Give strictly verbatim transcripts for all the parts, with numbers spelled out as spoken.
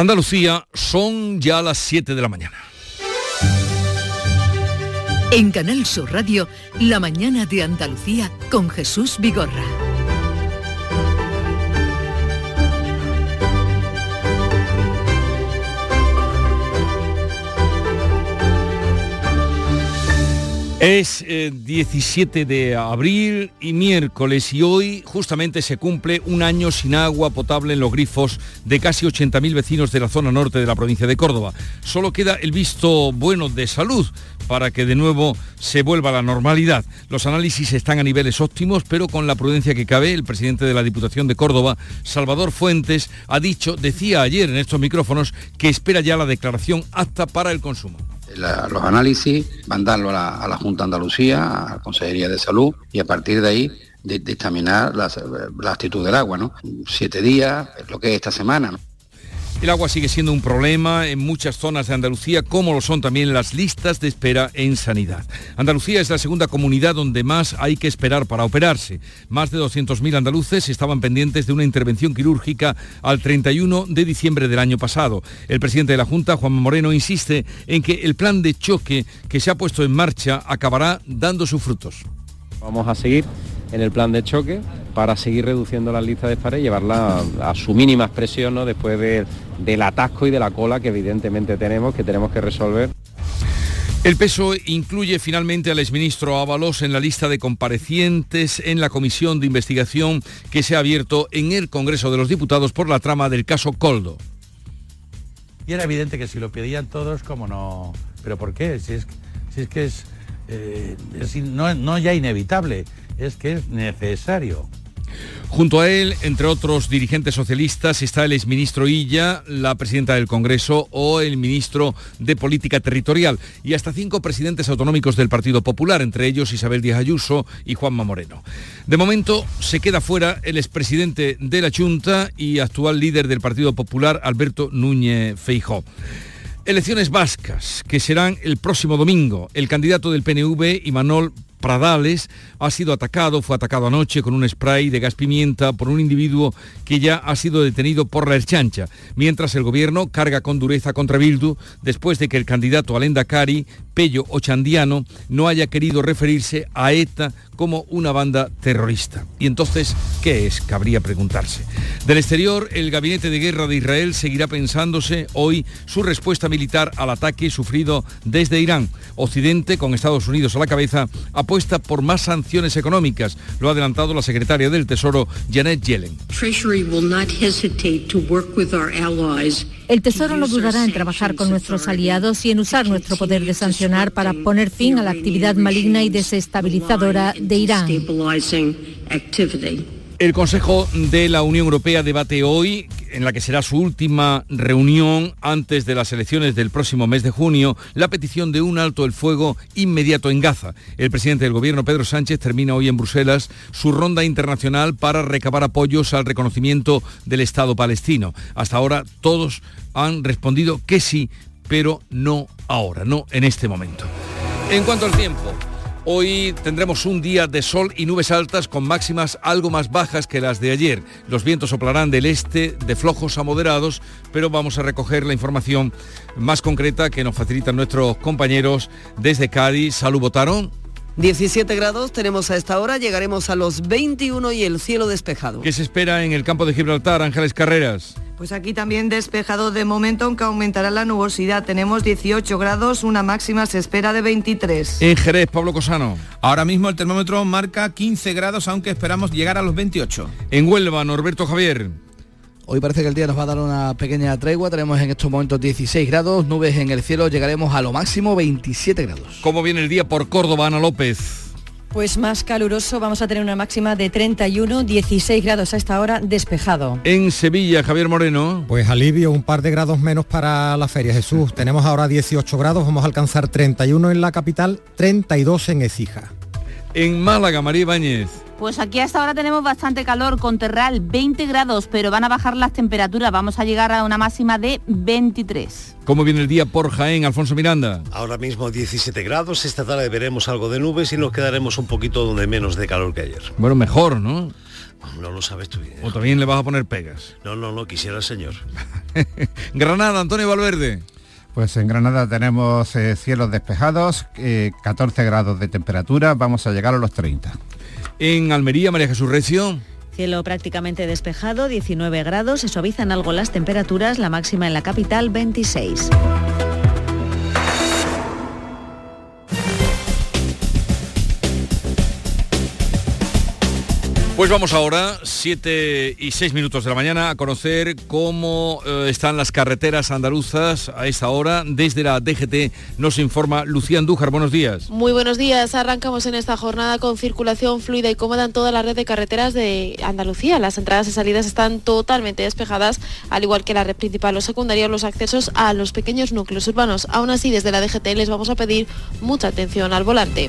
Andalucía, son ya las siete de la mañana. En Canal Sur Radio, La mañana de Andalucía con Jesús Vigorra. Es eh, diecisiete de abril y miércoles, y hoy justamente se cumple un año sin agua potable en los grifos de casi ochenta mil vecinos de la zona norte de la provincia de Córdoba. Solo queda el visto bueno de salud para que de nuevo se vuelva a la normalidad. Los análisis están a niveles óptimos, pero con la prudencia que cabe. El presidente de la Diputación de Córdoba, Salvador Fuentes, ha dicho, decía ayer en estos micrófonos, que espera ya la declaración apta para el consumo. La, los análisis van a darlo a la, a la Junta de Andalucía, a la Consejería de Salud, y a partir de ahí de, dictaminar la, la actitud del agua, ¿no? Siete días, es lo que es esta semana, ¿no? El agua sigue siendo un problema en muchas zonas de Andalucía, como lo son también las listas de espera en sanidad. Andalucía es la segunda comunidad donde más hay que esperar para operarse. Más de doscientos mil andaluces estaban pendientes de una intervención quirúrgica al treinta y uno de diciembre del año pasado. El presidente de la Junta, Juanma Moreno, insiste en que el plan de choque que se ha puesto en marcha acabará dando sus frutos. Vamos a seguir en el plan de choque para seguir reduciendo las listas de espera y llevarla a, a su mínima expresión, ¿no? Después de, del atasco y de la cola que evidentemente tenemos, que tenemos que resolver. El P S O E incluye finalmente al exministro Ábalos en la lista de comparecientes en la comisión de investigación que se ha abierto en el Congreso de los Diputados por la trama del caso Koldo. Y era evidente que si lo pedían todos, ¿cómo no? ¿Pero por qué? Si es, si es que es, eh, es no, no ya inevitable, es que es necesario. Junto a él, entre otros dirigentes socialistas, está el exministro Illa, la presidenta del Congreso o el ministro de Política Territorial, y hasta cinco presidentes autonómicos del Partido Popular, entre ellos Isabel Díaz Ayuso y Juanma Moreno. De momento se queda fuera el expresidente de la Junta y actual líder del Partido Popular, Alberto Núñez Feijóo. Elecciones vascas, que serán el próximo domingo. El candidato del P N V, Imanol Pradales, ha sido atacado, fue atacado anoche con un spray de gas pimienta por un individuo que ya ha sido detenido por la Ertzaintza, mientras el gobierno carga con dureza contra Bildu después de que el candidato al Endacari, Pello Ochandiano, no haya querido referirse a ETA como una banda terrorista. Y entonces, ¿qué es? Cabría preguntarse. Del exterior, el Gabinete de Guerra de Israel seguirá pensándose hoy su respuesta militar al ataque sufrido desde Irán. Occidente, con Estados Unidos a la cabeza, apuesta por más sanciones económicas. Lo ha adelantado la secretaria del Tesoro, Janet Yellen. El Tesoro no dudará en trabajar con nuestros aliados y en usar nuestro poder de sancionar para poner fin a la actividad maligna y desestabilizadora de Irán. El Consejo de la Unión Europea debate hoy, en la que será su última reunión antes de las elecciones del próximo mes de junio, la petición de un alto el fuego inmediato en Gaza. El presidente del gobierno, Pedro Sánchez, termina hoy en Bruselas su ronda internacional para recabar apoyos al reconocimiento del Estado palestino. Hasta ahora todos han respondido que sí, pero no ahora, no en este momento. En cuanto al tiempo, hoy tendremos un día de sol y nubes altas con máximas algo más bajas que las de ayer. Los vientos soplarán del este de flojos a moderados, pero vamos a recoger la información más concreta que nos facilitan nuestros compañeros desde Cádiz. Salud, Botaro. diecisiete grados tenemos a esta hora, llegaremos a los veintiuno y el cielo despejado. ¿Qué se espera en el campo de Gibraltar, Ángeles Carreras? Pues aquí también despejado de momento, aunque aumentará la nubosidad. Tenemos dieciocho grados, una máxima se espera de veintitrés. En Jerez, Pablo Cosano. Ahora mismo el termómetro marca quince grados, aunque esperamos llegar a los veintiocho. En Huelva, Norberto Javier. Hoy parece que el día nos va a dar una pequeña tregua, tenemos en estos momentos dieciséis grados, nubes en el cielo, llegaremos a lo máximo veintisiete grados. ¿Cómo viene el día por Córdoba, Ana López? Pues más caluroso, vamos a tener una máxima de treinta y uno, dieciséis grados a esta hora, despejado. En Sevilla, Javier Moreno. Pues alivio, un par de grados menos para la feria, Jesús. Tenemos ahora dieciocho grados, vamos a alcanzar treinta y uno en la capital, treinta y dos en Écija. En Málaga, María Ibáñez. Pues aquí hasta ahora tenemos bastante calor, con Terral veinte grados, pero van a bajar las temperaturas, vamos a llegar a una máxima de veintitrés. ¿Cómo viene el día por Jaén, Alfonso Miranda? Ahora mismo diecisiete grados, esta tarde veremos algo de nubes y nos quedaremos un poquito donde menos de calor que ayer. Bueno, mejor, ¿no? No lo sabes tú bien. ¿O también le vas a poner pegas? No, no, no, quisiera el señor. Granada, Antonio Valverde. Pues en Granada tenemos eh, cielos despejados, eh, catorce grados de temperatura, vamos a llegar a los treinta. En Almería, María Jesús Recio. Cielo prácticamente despejado, diecinueve grados, se suavizan algo las temperaturas, la máxima en la capital veintiséis. Pues vamos ahora, siete y seis minutos de la mañana, a conocer cómo eh, están las carreteras andaluzas a esta hora. Desde la D G T nos informa Lucía Andújar. Buenos días. Muy buenos días. Arrancamos en esta jornada con circulación fluida y cómoda en toda la red de carreteras de Andalucía. Las entradas y salidas están totalmente despejadas, al igual que la red principal o secundaria, los accesos a los pequeños núcleos urbanos. Aún así, desde la D G T les vamos a pedir mucha atención al volante.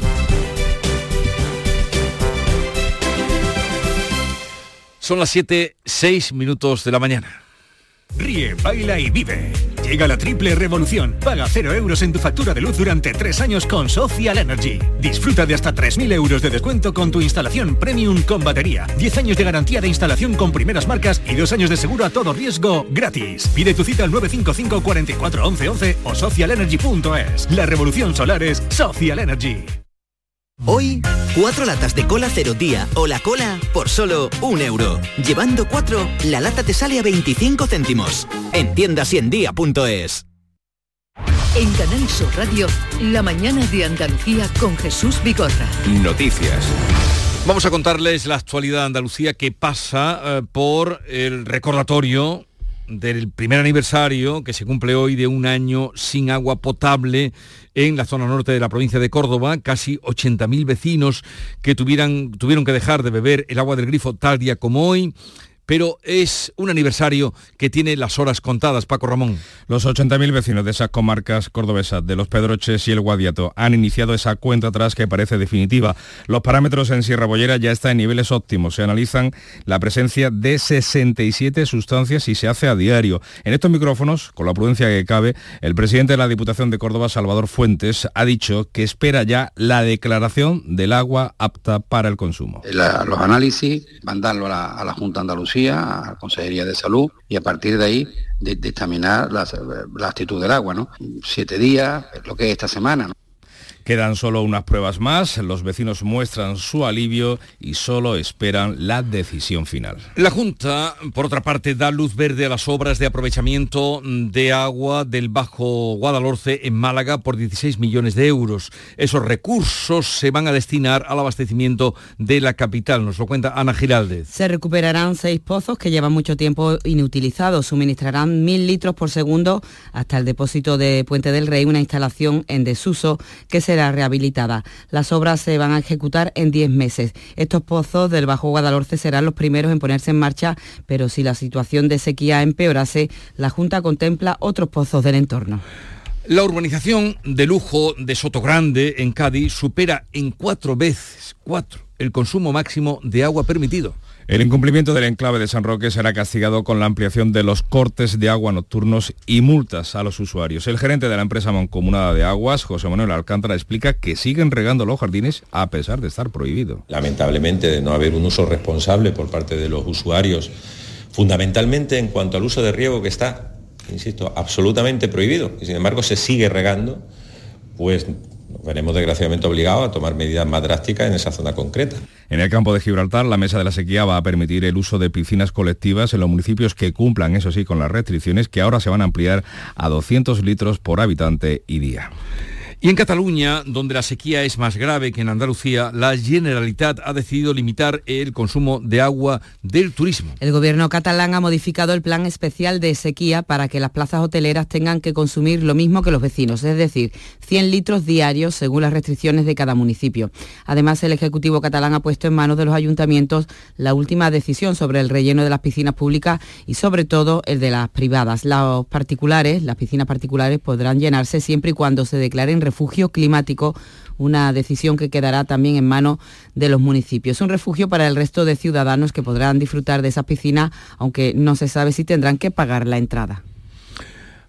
Son las siete, seis minutos de la mañana. Ríe, baila y vive. Llega la triple revolución. Paga cero euros en tu factura de luz durante tres años con Social Energy. Disfruta de hasta tres mil euros de descuento con tu instalación premium con batería. diez años de garantía de instalación con primeras marcas y dos años de seguro a todo riesgo gratis. Pide tu cita al nueve cinco cinco, cuatro cuatro, once once o social energy punto es. La revolución solar es Social Energy. Hoy, cuatro latas de cola cero día o la cola por solo un euro. Llevando cuatro, la lata te sale a veinticinco céntimos. En tiendas y en día punto es. En Canal Sur Radio, la mañana de Andalucía con Jesús Vigorra. Noticias. Vamos a contarles la actualidad de Andalucía que pasa eh, por el recordatorio del primer aniversario que se cumple hoy de un año sin agua potable en la zona norte de la provincia de Córdoba. Casi ochenta mil vecinos que tuvieran, tuvieron que dejar de beber el agua del grifo tal día como hoy. Pero es un aniversario que tiene las horas contadas. Paco Ramón. Los ochenta mil vecinos de esas comarcas cordobesas, de Los Pedroches y el Guadiato, han iniciado esa cuenta atrás que parece definitiva. Los parámetros en Sierra Bollera ya están en niveles óptimos. Se analizan la presencia de sesenta y siete sustancias y se hace a diario. En estos micrófonos, con la prudencia que cabe, el presidente de la Diputación de Córdoba, Salvador Fuentes, ha dicho que espera ya la declaración del agua apta para el consumo. La, los análisis, mandarlo a la, a la Junta de Andalucía, a la Consejería de Salud, y a partir de ahí de, de examinar la, la actitud del agua, ¿no? Siete días, es lo que es esta semana, ¿no? Quedan solo unas pruebas más, los vecinos muestran su alivio y solo esperan la decisión final. La Junta, por otra parte, da luz verde a las obras de aprovechamiento de agua del Bajo Guadalhorce en Málaga por dieciséis millones de euros. Esos recursos se van a destinar al abastecimiento de la capital, nos lo cuenta Ana Giraldez. Se recuperarán seis pozos que llevan mucho tiempo inutilizados, suministrarán mil litros por segundo hasta el depósito de Puente del Rey, una instalación en desuso que se será rehabilitada. Las obras se van a ejecutar en diez meses. Estos pozos del Bajo Guadalhorce serán los primeros en ponerse en marcha, pero si la situación de sequía empeorase, la Junta contempla otros pozos del entorno. La urbanización de lujo de Sotogrande, en Cádiz, supera en cuatro veces, cuatro, el consumo máximo de agua permitido. El incumplimiento del enclave de San Roque será castigado con la ampliación de los cortes de agua nocturnos y multas a los usuarios. El gerente de la empresa mancomunada de aguas, José Manuel Alcántara, explica que siguen regando los jardines a pesar de estar prohibido. Lamentablemente, de no haber un uso responsable por parte de los usuarios, fundamentalmente en cuanto al uso de riego que está, insisto, absolutamente prohibido, y sin embargo se sigue regando, pues nos veremos desgraciadamente obligados a tomar medidas más drásticas en esa zona concreta. En el campo de Gibraltar, la Mesa de la Sequía va a permitir el uso de piscinas colectivas en los municipios que cumplan, eso sí, con las restricciones que ahora se van a ampliar a doscientos litros por habitante y día. Y en Cataluña, donde la sequía es más grave que en Andalucía, la Generalitat ha decidido limitar el consumo de agua del turismo. El gobierno catalán ha modificado el plan especial de sequía para que las plazas hoteleras tengan que consumir lo mismo que los vecinos, es decir, cien litros diarios según las restricciones de cada municipio. Además, el Ejecutivo catalán ha puesto en manos de los ayuntamientos la última decisión sobre el relleno de las piscinas públicas y sobre todo el de las privadas. Los particulares, las piscinas particulares podrán llenarse siempre y cuando se declaren refugio climático, una decisión que quedará también en manos de los municipios. Un refugio para el resto de ciudadanos que podrán disfrutar de esas piscinas, aunque no se sabe si tendrán que pagar la entrada.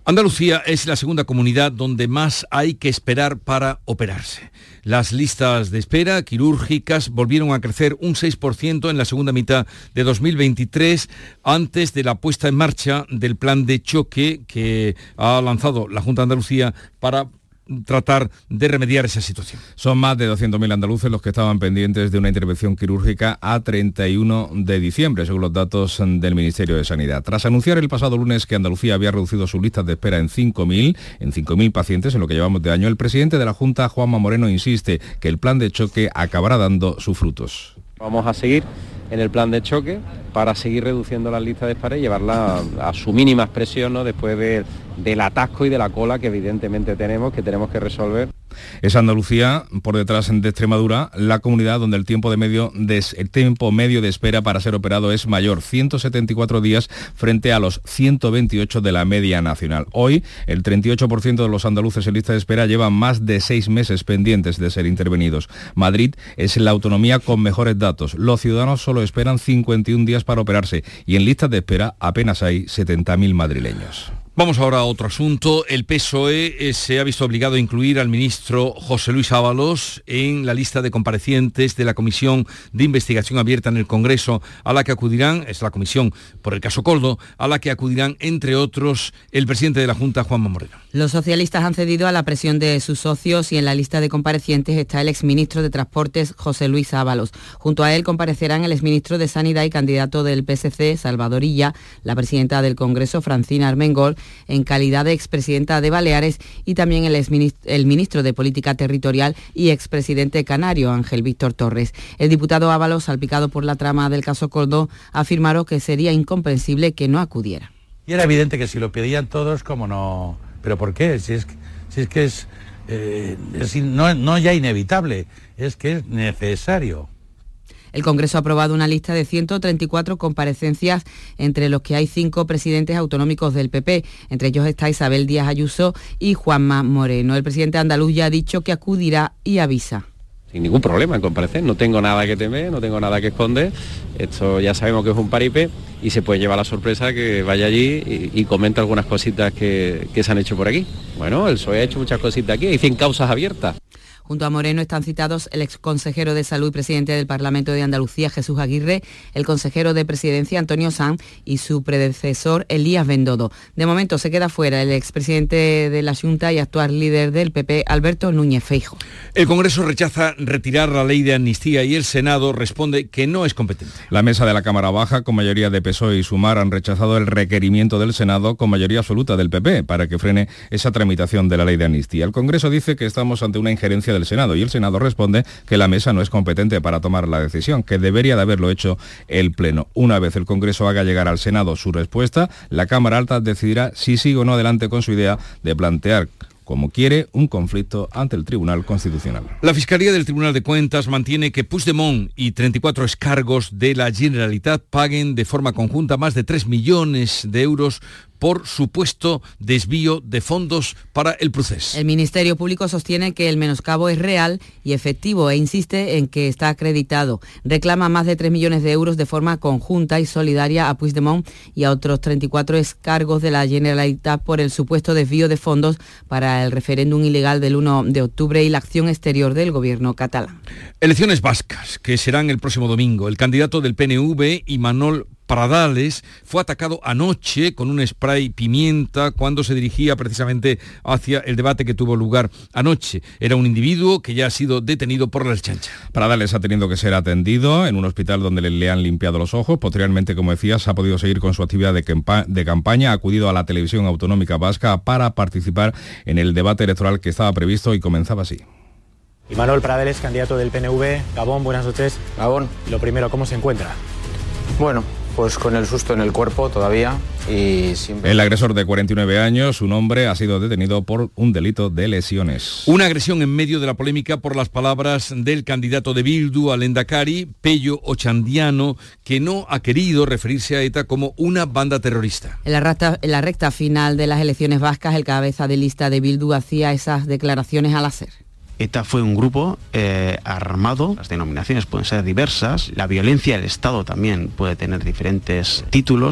Andalucía es la segunda comunidad donde más hay que esperar para operarse. Las listas de espera quirúrgicas volvieron a crecer un seis por ciento en la segunda mitad de dos mil veintitrés, antes de la puesta en marcha del plan de choque que ha lanzado la Junta de Andalucía para tratar de remediar esa situación. Son más de doscientos mil andaluces los que estaban pendientes de una intervención quirúrgica a treinta y uno de diciembre, según los datos del Ministerio de Sanidad. Tras anunciar el pasado lunes que Andalucía había reducido sus listas de espera en cinco mil, en cinco mil pacientes en lo que llevamos de año, el presidente de la Junta, Juanma Moreno, insiste que el plan de choque acabará dando sus frutos. Vamos a seguir en el plan de choque para seguir reduciendo las listas de espera y llevarla a, a su mínima expresión, ¿no?, después de, del atasco y de la cola que evidentemente tenemos, que tenemos que resolver. Es Andalucía, por detrás de Extremadura, la comunidad donde el tiempo, de medio de, el tiempo medio de espera para ser operado es mayor, ciento setenta y cuatro días frente a los ciento veintiocho de la media nacional. Hoy, el treinta y ocho por ciento de los andaluces en lista de espera llevan más de seis meses pendientes de ser intervenidos. Madrid es la autonomía con mejores datos. Los ciudadanos solo esperan cincuenta y un días para operarse y en listas de espera apenas hay setenta mil madrileños. Vamos ahora a otro asunto. El P S O E eh, se ha visto obligado a incluir al ministro José Luis Ábalos en la lista de comparecientes de la Comisión de Investigación Abierta en el Congreso, a la que acudirán, es la comisión por el caso Coldo, a la que acudirán, entre otros, el presidente de la Junta, Juanma Moreno. Los socialistas han cedido a la presión de sus socios y en la lista de comparecientes está el exministro de Transportes, José Luis Ábalos. Junto a él comparecerán el exministro de Sanidad y candidato del P S C, Salvador Illa, la presidenta del Congreso, Francina Armengol, en calidad de expresidenta de Baleares, y también el, exministro, el ministro de Política Territorial y expresidente canario, Ángel Víctor Torres. El diputado Ábalos, salpicado por la trama del caso Coldo, afirmaron que sería incomprensible que no acudiera. Y era evidente que si lo pedían todos, como no... ¿Pero por qué? Si es, si es que es, eh, es no, no ya inevitable, es que es necesario. El Congreso ha aprobado una lista de ciento treinta y cuatro comparecencias, entre los que hay cinco presidentes autonómicos del P P. Entre ellos está Isabel Díaz Ayuso y Juanma Moreno. El presidente andaluz ya ha dicho que acudirá y avisa. Sin ningún problema en comparecer, no tengo nada que temer, no tengo nada que esconder. Esto ya sabemos que es un paripé y se puede llevar la sorpresa que vaya allí y, y comente algunas cositas que, que se han hecho por aquí. Bueno, el P S O E ha hecho muchas cositas aquí, hay cien causas abiertas. Junto a Moreno están citados el exconsejero de Salud y presidente del Parlamento de Andalucía, Jesús Aguirre, el consejero de Presidencia, Antonio Sanz, y su predecesor, Elías Bendodo. De momento se queda fuera el expresidente de la Junta y actual líder del P P, Alberto Núñez Feijóo. El Congreso rechaza retirar la ley de amnistía y el Senado responde que no es competente. La mesa de la Cámara Baja, con mayoría de P S O E y Sumar, han rechazado el requerimiento del Senado, con mayoría absoluta del P P, para que frene esa tramitación de la ley de amnistía. El Congreso dice que estamos ante una injerencia del Senado y el Senado responde que la mesa no es competente para tomar la decisión, que debería de haberlo hecho el Pleno. Una vez el Congreso haga llegar al Senado su respuesta, la Cámara Alta decidirá si sigue o no adelante con su idea de plantear, como quiere, un conflicto ante el Tribunal Constitucional. La Fiscalía del Tribunal de Cuentas mantiene que Puigdemont y treinta y cuatro excargos de la Generalitat paguen de forma conjunta más de tres millones de euros por supuesto desvío de fondos para el proceso. El Ministerio Público sostiene que el menoscabo es real y efectivo e insiste en que está acreditado. Reclama más de tres millones de euros de forma conjunta y solidaria a Puigdemont y a otros treinta y cuatro excargos de la Generalitat por el supuesto desvío de fondos para el referéndum ilegal del uno de octubre y la acción exterior del gobierno catalán. Elecciones vascas, que serán el próximo domingo. El candidato del P N V, Imanol Pradales, fue atacado anoche con un spray pimienta cuando se dirigía precisamente hacia el debate que tuvo lugar anoche. Era un individuo que ya ha sido detenido por la Ertzaintza. Pradales ha tenido que ser atendido en un hospital donde le, le han limpiado los ojos. Posteriormente, como decías, ha podido seguir con su actividad de, campa- de campaña. Ha acudido a la televisión autonómica vasca para participar en el debate electoral que estaba previsto y comenzaba así. Imanol Pradales, candidato del P N V. Gabón, buenas noches. Gabón. Lo primero, ¿cómo se encuentra? Bueno, pues con el susto en el cuerpo todavía y siempre... El agresor de cuarenta y nueve años, un hombre, ha sido detenido por un delito de lesiones. Una agresión en medio de la polémica por las palabras del candidato de Bildu al Lehendakari, Pello Ochandiano, que no ha querido referirse a ETA como una banda terrorista. En la, recta, en la recta final de las elecciones vascas, el cabeza de lista de Bildu hacía esas declaraciones al hacer. ETA fue un grupo eh, armado, las denominaciones pueden ser diversas, la violencia del Estado también puede tener diferentes títulos.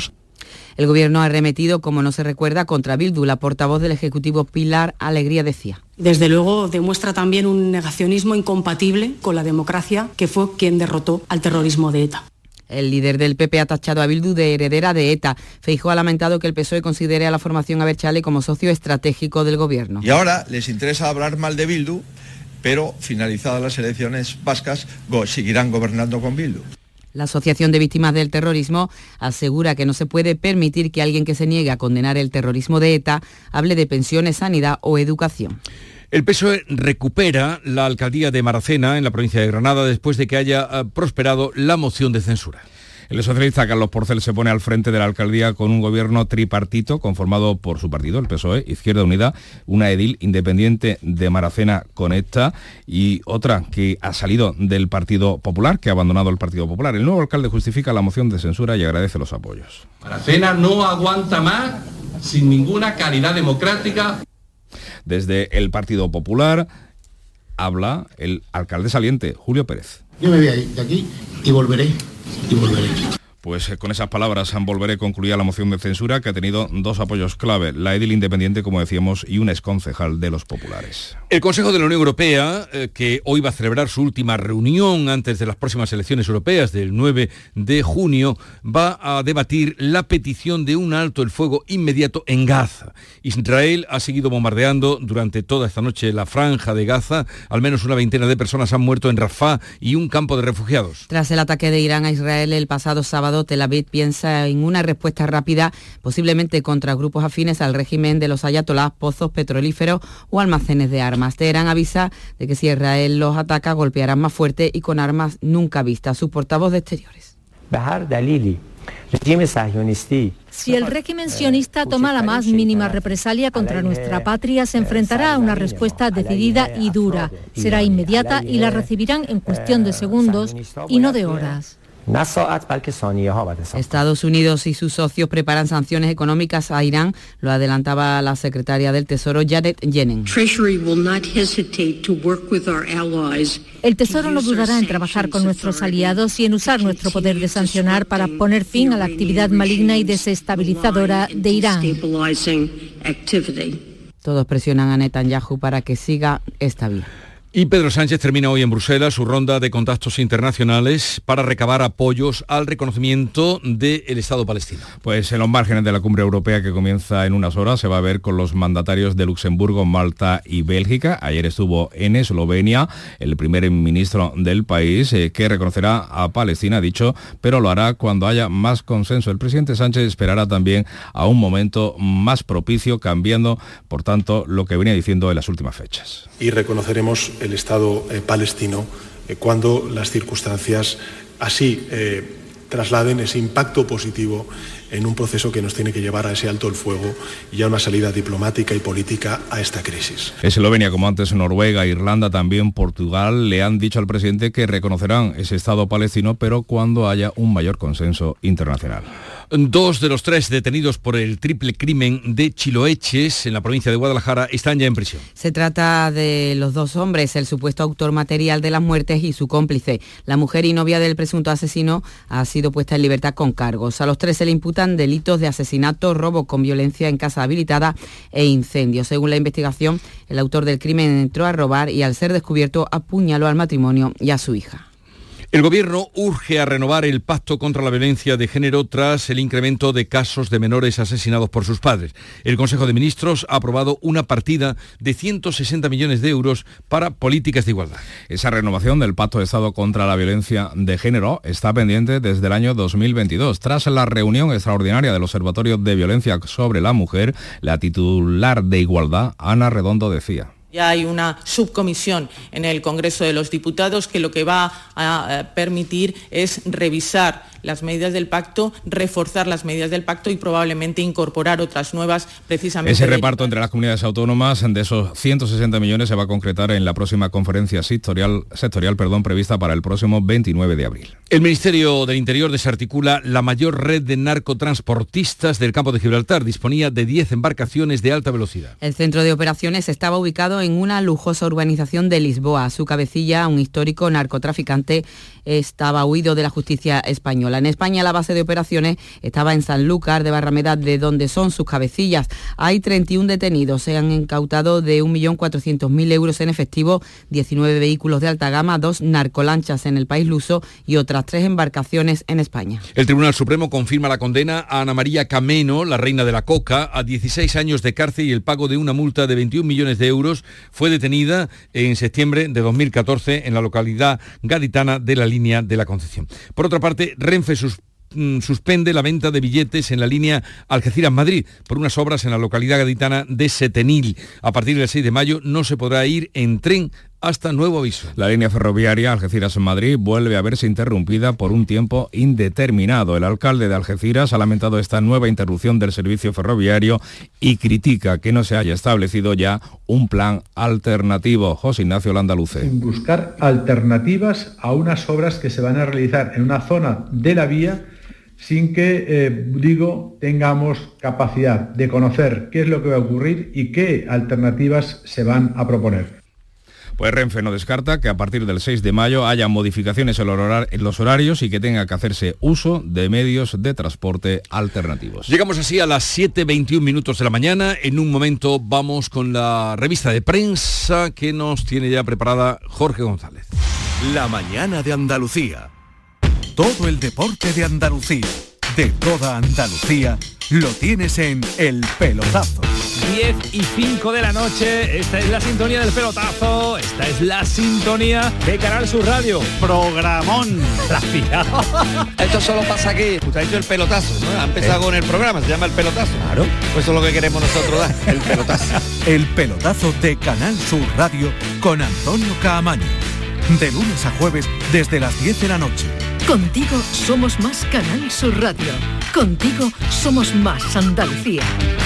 El Gobierno ha arremetido, como no se recuerda, contra Bildu. La portavoz del Ejecutivo, Pilar Alegría, decía: desde luego demuestra también un negacionismo incompatible con la democracia, que fue quien derrotó al terrorismo de ETA. El líder del P P ha tachado a Bildu de heredera de ETA. Feijóo ha lamentado que el P S O E considere a la formación Abertzale como socio estratégico del Gobierno. Y ahora les interesa hablar mal de Bildu, pero finalizadas las elecciones vascas seguirán gobernando con Bildu. La Asociación de Víctimas del Terrorismo asegura que no se puede permitir que alguien que se niegue a condenar el terrorismo de ETA hable de pensiones, sanidad o educación. El P S O E recupera la alcaldía de Maracena, en la provincia de Granada, después de que haya uh, prosperado la moción de censura. El socialista Carlos Porcel se pone al frente de la alcaldía con un gobierno tripartito conformado por su partido, el P S O E, Izquierda Unida, una edil independiente de Maracena Conecta y otra que ha salido del Partido Popular, que ha abandonado el Partido Popular. El nuevo alcalde justifica la moción de censura y agradece los apoyos. Maracena no aguanta más sin ninguna calidad democrática. Desde el Partido Popular habla el alcalde saliente, Julio Pérez. Yo me voy a ir de aquí y volveré, y volveré. Pues con esas palabras volveré concluía la moción de censura, que ha tenido dos apoyos clave, la edil independiente, como decíamos, y un exconcejal de los populares. El Consejo de la Unión Europea, eh, que hoy va a celebrar su última reunión antes de las próximas elecciones europeas del nueve de junio, va a debatir la petición de un alto el fuego inmediato en Gaza. Israel ha seguido bombardeando durante toda esta noche la franja de Gaza. Al menos una veintena de personas han muerto en Rafah y un campo de refugiados. Tras el ataque de Irán a Israel el pasado sábado, Tel Aviv piensa en una respuesta rápida, posiblemente contra grupos afines al régimen de los ayatolás, pozos petrolíferos o almacenes de armas. Teherán avisa de que si Israel los ataca, golpearán más fuerte y con armas nunca vistas. Su portavoz de Exteriores. Si el régimen sionista toma la más mínima represalia contra nuestra patria, se enfrentará a una respuesta decidida y dura. Será inmediata y la recibirán en cuestión de segundos y no de horas. Estados Unidos y sus socios preparan sanciones económicas a Irán, lo adelantaba la secretaria del Tesoro, Janet Yellen. El Tesoro no dudará en trabajar con nuestros aliados y en usar nuestro poder de sancionar para poner fin a la actividad maligna y desestabilizadora de Irán. Todos presionan a Netanyahu para que siga esta vía. Y Pedro Sánchez termina hoy en Bruselas su ronda de contactos internacionales para recabar apoyos al reconocimiento del Estado palestino. Pues en los márgenes de la cumbre europea, que comienza en unas horas, se va a ver con los mandatarios de Luxemburgo, Malta y Bélgica. Ayer estuvo en Eslovenia el primer ministro del país, eh, que reconocerá a Palestina, ha dicho, pero lo hará cuando haya más consenso. El presidente Sánchez esperará también a un momento más propicio, cambiando, por tanto, lo que venía diciendo en las últimas fechas. Y reconoceremos el Estado eh, palestino eh, cuando las circunstancias así eh, trasladen ese impacto positivo en un proceso que nos tiene que llevar a ese alto el fuego y a una salida diplomática y política a esta crisis. Eslovenia, como antes Noruega, Irlanda, también Portugal, le han dicho al presidente que reconocerán ese Estado palestino, pero cuando haya un mayor consenso internacional. Dos de los tres detenidos por el triple crimen de Chiloeches, en la provincia de Guadalajara, están ya en prisión. Se trata de los dos hombres, el supuesto autor material de las muertes y su cómplice. La mujer y novia del presunto asesino ha sido puesta en libertad con cargos. A los tres se le imputan delitos de asesinato, robo con violencia en casa habilitada e incendio. Según la investigación, el autor del crimen entró a robar y, al ser descubierto, apuñaló al matrimonio y a su hija. El Gobierno urge a renovar el pacto contra la violencia de género tras el incremento de casos de menores asesinados por sus padres. El Consejo de Ministros ha aprobado una partida de ciento sesenta millones de euros para políticas de igualdad. Esa renovación del Pacto de Estado contra la Violencia de Género está pendiente desde el año dos mil veintidós. Tras la reunión extraordinaria del Observatorio de Violencia sobre la Mujer, la titular de Igualdad, Ana Redondo, decía: ya hay una subcomisión en el Congreso de los Diputados que lo que va a permitir es revisar las medidas del pacto, reforzar las medidas del pacto y probablemente incorporar otras nuevas precisamente. Ese reparto entre las comunidades autónomas de esos ciento sesenta millones se va a concretar en la próxima conferencia sectorial, sectorial perdón, prevista para el próximo veintinueve de abril. El Ministerio del Interior desarticula la mayor red de narcotransportistas del campo de Gibraltar. Disponía de diez embarcaciones de alta velocidad. El centro de operaciones estaba ubicado en una lujosa urbanización de Lisboa. Su cabecilla, un histórico narcotraficante, estaba huido de la justicia española. española. En España la base de operaciones estaba en Sanlúcar de Barrameda, de donde son sus cabecillas. Hay treinta y uno detenidos, se han incautado de un millón cuatrocientos mil euros en efectivo, diecinueve vehículos de alta gama, dos narcolanchas en el país luso y otras tres embarcaciones en España. El Tribunal Supremo confirma la condena a Ana María Cameno, la reina de la coca, a dieciséis años de cárcel y el pago de una multa de veintiún millones de euros. Fue detenida en septiembre de dos mil catorce en la localidad gaditana de la línea de la Concepción. Por otra parte, Renfe sus suspende la venta de billetes en la línea Algeciras-Madrid por unas obras en la localidad gaditana de Setenil. A partir del seis de mayo no se podrá ir en tren hasta nuevo aviso. La línea ferroviaria Algeciras-Madrid vuelve a verse interrumpida por un tiempo indeterminado. El alcalde de Algeciras ha lamentado esta nueva interrupción del servicio ferroviario y critica que no se haya establecido ya un plan alternativo. José Ignacio Landaluce. En buscar alternativas a unas obras que se van a realizar en una zona de la vía sin que, eh, digo, tengamos capacidad de conocer qué es lo que va a ocurrir y qué alternativas se van a proponer. Pues Renfe no descarta que a partir del seis de mayo haya modificaciones en los horarios y que tenga que hacerse uso de medios de transporte alternativos. Llegamos así a las siete veintiún minutos de la mañana. En un momento vamos con la revista de prensa que nos tiene ya preparada Jorge González. La mañana de Andalucía. Todo el deporte de Andalucía, de toda Andalucía, lo tienes en El Pelotazo. diez y cinco de la noche, esta es la sintonía del Pelotazo, esta es la sintonía de Canal Sur Radio. Programón. Esto solo pasa aquí. Usted ha dicho El Pelotazo, ¿no? Ha empezado ¿Eh? con el programa, se llama El Pelotazo. Claro. Pues eso es lo que queremos nosotros dar, El Pelotazo. El Pelotazo de Canal Sur Radio con Antonio Caamaño. De lunes a jueves desde las diez de la noche. Contigo somos más Canal Sur Radio. Contigo somos más Andalucía.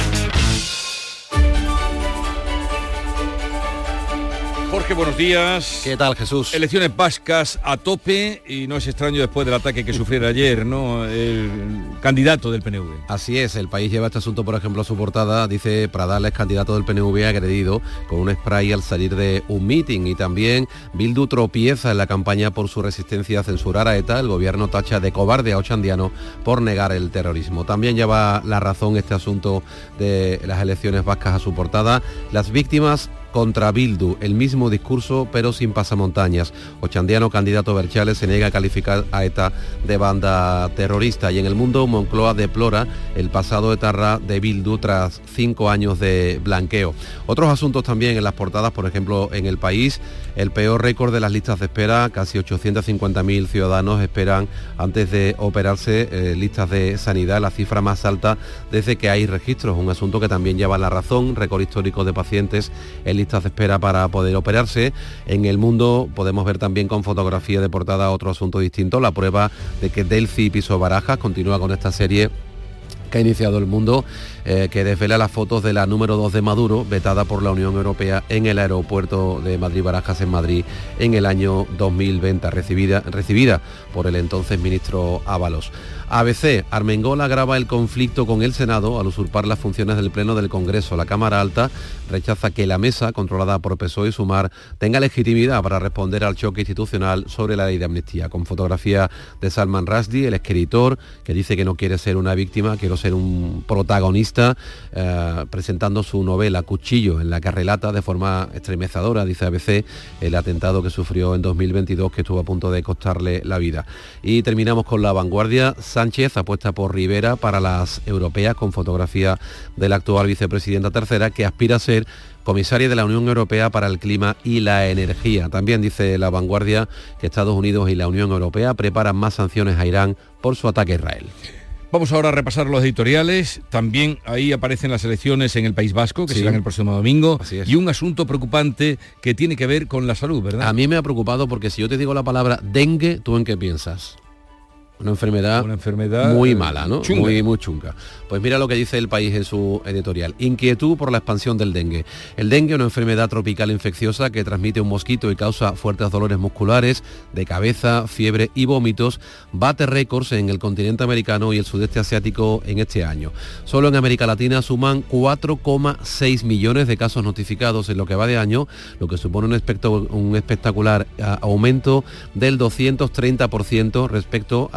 Jorge, buenos días. ¿Qué tal, Jesús? Elecciones vascas a tope y no es extraño después del ataque que sufriera ayer, ¿no?, el candidato del P N V. Así es, El País lleva este asunto, por ejemplo, a su portada. Dice: Pradales, candidato del P N V, agredido con un spray al salir de un mitin. Y también Bildu tropieza en la campaña por su resistencia a censurar a ETA. El gobierno tacha de cobarde a Ochandiano por negar el terrorismo. También lleva La Razón este asunto de las elecciones vascas a su portada. Las víctimas contra Bildu, el mismo discurso pero sin pasamontañas. Ochandiano, candidato Berchales, se niega a calificar a ETA de banda terrorista. Y en El Mundo, Moncloa deplora el pasado etarra de Bildu tras cinco años de blanqueo. Otros asuntos también en las portadas, por ejemplo, en El País, el peor récord de las listas de espera. Casi ochocientos cincuenta mil ciudadanos esperan antes de operarse, eh, listas de sanidad, la cifra más alta desde que hay registros. Un asunto que también lleva La Razón, récord histórico de pacientes en listas de espera para poder operarse. En El Mundo podemos ver también con fotografía de portada otro asunto distinto, la prueba de que Delcy Piso Barajas continúa con esta serie que ha iniciado El Mundo, eh, que desvela las fotos de la número dos de Maduro, vetada por la Unión Europea en el aeropuerto de Madrid-Barajas en Madrid en el año dos mil veinte, recibida, recibida por el entonces ministro Ábalos. A B C, Armengol agrava el conflicto con el Senado al usurpar las funciones del Pleno del Congreso. La Cámara Alta rechaza que la mesa, controlada por P S O E y Sumar, tenga legitimidad para responder al choque institucional sobre la ley de amnistía. Con fotografía de Salman Rushdie, el escritor, que dice que no quiere ser una víctima, quiere ser un protagonista, eh, presentando su novela Cuchillo, en la que relata de forma estremecedora, dice A B C, el atentado que sufrió en dos mil veintidós, que estuvo a punto de costarle la vida. Y terminamos con La Vanguardia. Sánchez apuesta por Rivera para las europeas, con fotografía de la actual vicepresidenta tercera, que aspira a ser comisaria de la Unión Europea para el Clima y la Energía. También dice La Vanguardia que Estados Unidos y la Unión Europea preparan más sanciones a Irán por su ataque a Israel. Vamos ahora a repasar los editoriales. También ahí aparecen las elecciones en el País Vasco, que sí, serán el próximo domingo. Y un asunto preocupante que tiene que ver con la salud, ¿verdad? A mí me ha preocupado porque si yo te digo la palabra dengue, ¿tú en qué piensas? Una enfermedad, Una enfermedad muy mala, ¿no? Chunga. Muy, muy chunga. Pues mira lo que dice El País en su editorial. Inquietud por la expansión del dengue. El dengue es una enfermedad tropical infecciosa que transmite un mosquito y causa fuertes dolores musculares, de cabeza, fiebre y vómitos. Bate récords en el continente americano y el sudeste asiático en este año. Solo en América Latina suman cuatro coma seis millones de casos notificados en lo que va de año, lo que supone un, espectac- un espectacular uh, aumento del doscientos treinta por ciento respecto a los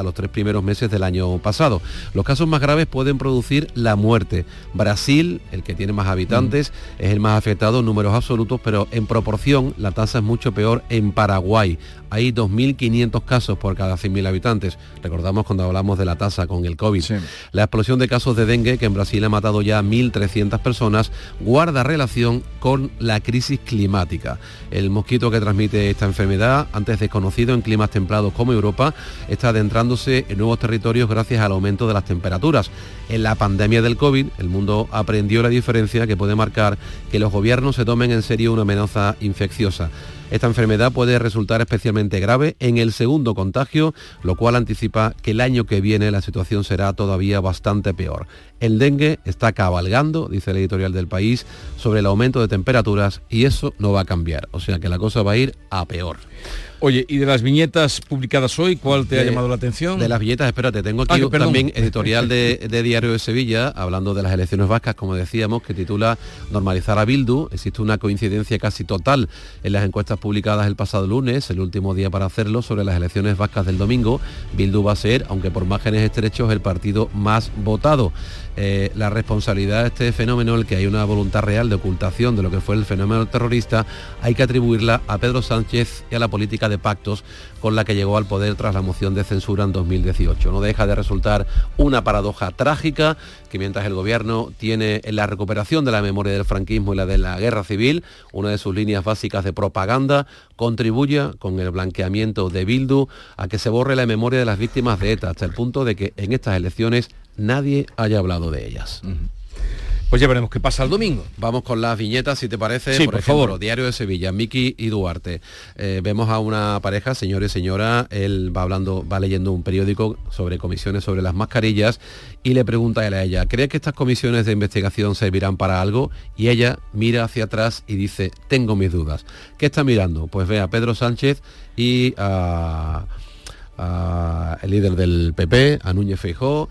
los tres primeros meses del año pasado. Los casos más graves pueden producir la muerte. Brasil, el que tiene más habitantes, mm. es el más afectado en números absolutos, pero en proporción la tasa es mucho peor en Paraguay. Hay dos mil quinientos casos por cada cien mil habitantes. Recordamos cuando hablamos de la tasa con el COVID. Sí. La explosión de casos de dengue, que en Brasil ha matado ya a mil trescientas personas, guarda relación con la crisis climática. El mosquito que transmite esta enfermedad, antes desconocido en climas templados como Europa, está adentrándose en nuevos territorios gracias al aumento de las temperaturas. En la pandemia del COVID, el mundo aprendió la diferencia que puede marcar que los gobiernos se tomen en serio una amenaza infecciosa. Esta enfermedad puede resultar especialmente grave en el segundo contagio, lo cual anticipa que el año que viene la situación será todavía bastante peor. El dengue está cabalgando, dice el editorial del País, sobre el aumento de temperaturas y eso no va a cambiar. O sea que la cosa va a ir a peor. Oye, ¿y de las viñetas publicadas hoy, cuál te de, ha llamado la atención? De las viñetas, espérate, tengo aquí ah, también editorial de, de Diario de Sevilla, hablando de las elecciones vascas, como decíamos, que titula Normalizar a Bildu. Existe una coincidencia casi total en las encuestas publicadas el pasado lunes, el último día para hacerlo, sobre las elecciones vascas del domingo. Bildu va a ser, aunque por márgenes estrechos, el partido más votado. Eh, la responsabilidad de este fenómeno, el que hay una voluntad real de ocultación de lo que fue el fenómeno terrorista, hay que atribuirla a Pedro Sánchez y a la política de pactos con la que llegó al poder tras la moción de censura en dos mil dieciocho. No deja de resultar una paradoja trágica que mientras el gobierno tiene en la recuperación de la memoria del franquismo y la de la guerra civil, una de sus líneas básicas de propaganda, contribuya con el blanqueamiento de Bildu a que se borre la memoria de las víctimas de ETA, hasta el punto de que en estas elecciones nadie haya hablado de ellas. Uh-huh. Pues ya veremos qué pasa el domingo. Vamos con las viñetas, si te parece. Sí, por, por ejemplo, favor. Diario de Sevilla, Miki y Duarte. Eh, vemos a una pareja, señor y señora, él va hablando, va leyendo un periódico sobre comisiones sobre las mascarillas y le pregunta a él a ella, ¿cree que estas comisiones de investigación servirán para algo? Y ella mira hacia atrás y dice, tengo mis dudas. ¿Qué está mirando? Pues ve a Pedro Sánchez y a, a el líder del P P, a Núñez Feijóo.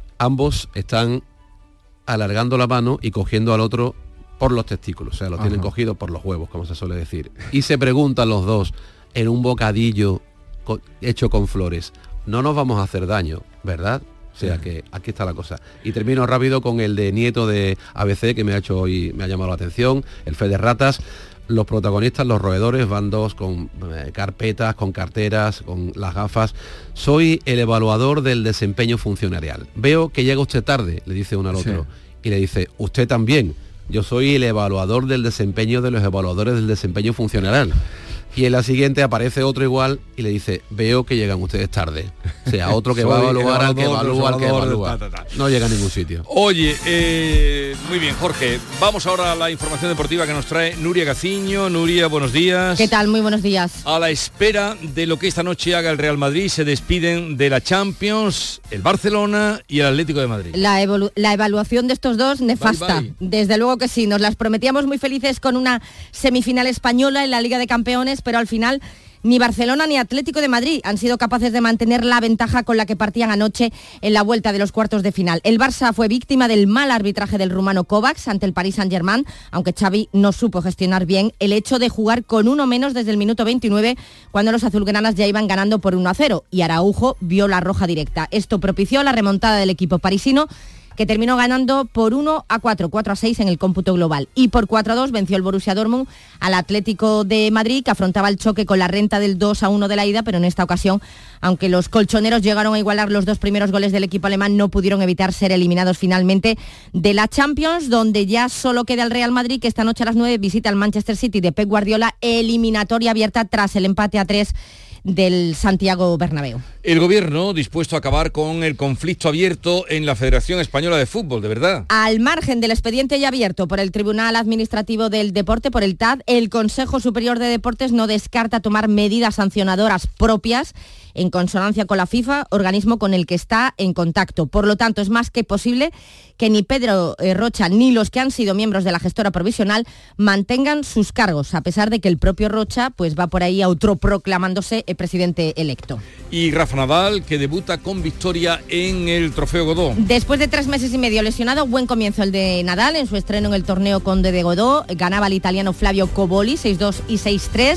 Ambos están alargando la mano y cogiendo al otro por los testículos, o sea, lo Ajá. tienen cogido por los huevos, como se suele decir. Y se preguntan los dos, en un bocadillo co- hecho con flores, no nos vamos a hacer daño, ¿verdad? O sea, que aquí está la cosa. Y termino rápido con el de Nieto de A B C, que me ha hecho hoy, me ha llamado la atención, el Fe de Ratas. Los protagonistas, los roedores, van dos con eh, carpetas, con carteras, con las gafas. Soy el evaluador del desempeño funcionarial. Veo que llega usted tarde, le dice uno al otro. Sí. Y le dice, usted también. Yo soy el evaluador del desempeño de los evaluadores del desempeño funcionarial. Y en la siguiente aparece otro igual y le dice, veo que llegan ustedes tarde. O sea, otro que va a evaluar al que evalúa, al que evalúa. No llega a ningún sitio. Oye, eh, muy bien, Jorge. Vamos ahora a la información deportiva que nos trae Nuria Gaciño. Nuria, buenos días. ¿Qué tal? Muy buenos días. A la espera de lo que esta noche haga el Real Madrid, se despiden de la Champions, el Barcelona y el Atlético de Madrid. La, evolu- la evaluación de estos dos, nefasta. Bye, bye. Desde luego que sí. Nos las prometíamos muy felices con una semifinal española en la Liga de Campeones, pero al final ni Barcelona ni Atlético de Madrid han sido capaces de mantener la ventaja con la que partían anoche en la vuelta de los cuartos de final. El Barça fue víctima del mal arbitraje del rumano Kovacs ante el Paris Saint-Germain, aunque Xavi no supo gestionar bien el hecho de jugar con uno menos desde el minuto veintinueve, cuando los azulgranas ya iban ganando por uno a cero, y Araujo vio la roja directa. Esto propició la remontada del equipo parisino, que terminó ganando por uno a cuatro, cuatro a seis en el cómputo global. Y por cuatro a dos venció el Borussia Dortmund al Atlético de Madrid, que afrontaba el choque con la renta del dos a uno de la ida, pero en esta ocasión, aunque los colchoneros llegaron a igualar los dos primeros goles del equipo alemán, no pudieron evitar ser eliminados finalmente de la Champions, donde ya solo queda el Real Madrid, que esta noche a las nueve visita al Manchester City de Pep Guardiola, eliminatoria abierta tras el empate a tres del Santiago Bernabéu. El gobierno dispuesto a acabar con el conflicto abierto en la Federación Española de Fútbol, ¿de verdad? Al margen del expediente ya abierto por el Tribunal Administrativo del Deporte, por el T A D, el Consejo Superior de Deportes no descarta tomar medidas sancionadoras propias en consonancia con la FIFA, organismo con el que está en contacto. Por lo tanto, es más que posible que ni Pedro eh, Rocha ni los que han sido miembros de la gestora provisional mantengan sus cargos, a pesar de que el propio Rocha pues va por ahí autoproclamándose el presidente electo. Y Rafa Nadal, que debuta con victoria en el Trofeo Godó. Después de tres meses y medio lesionado, buen comienzo el de Nadal en su estreno en el torneo Conde de Godó. Ganaba el italiano Flavio Cobolli, seis dos y seis tres.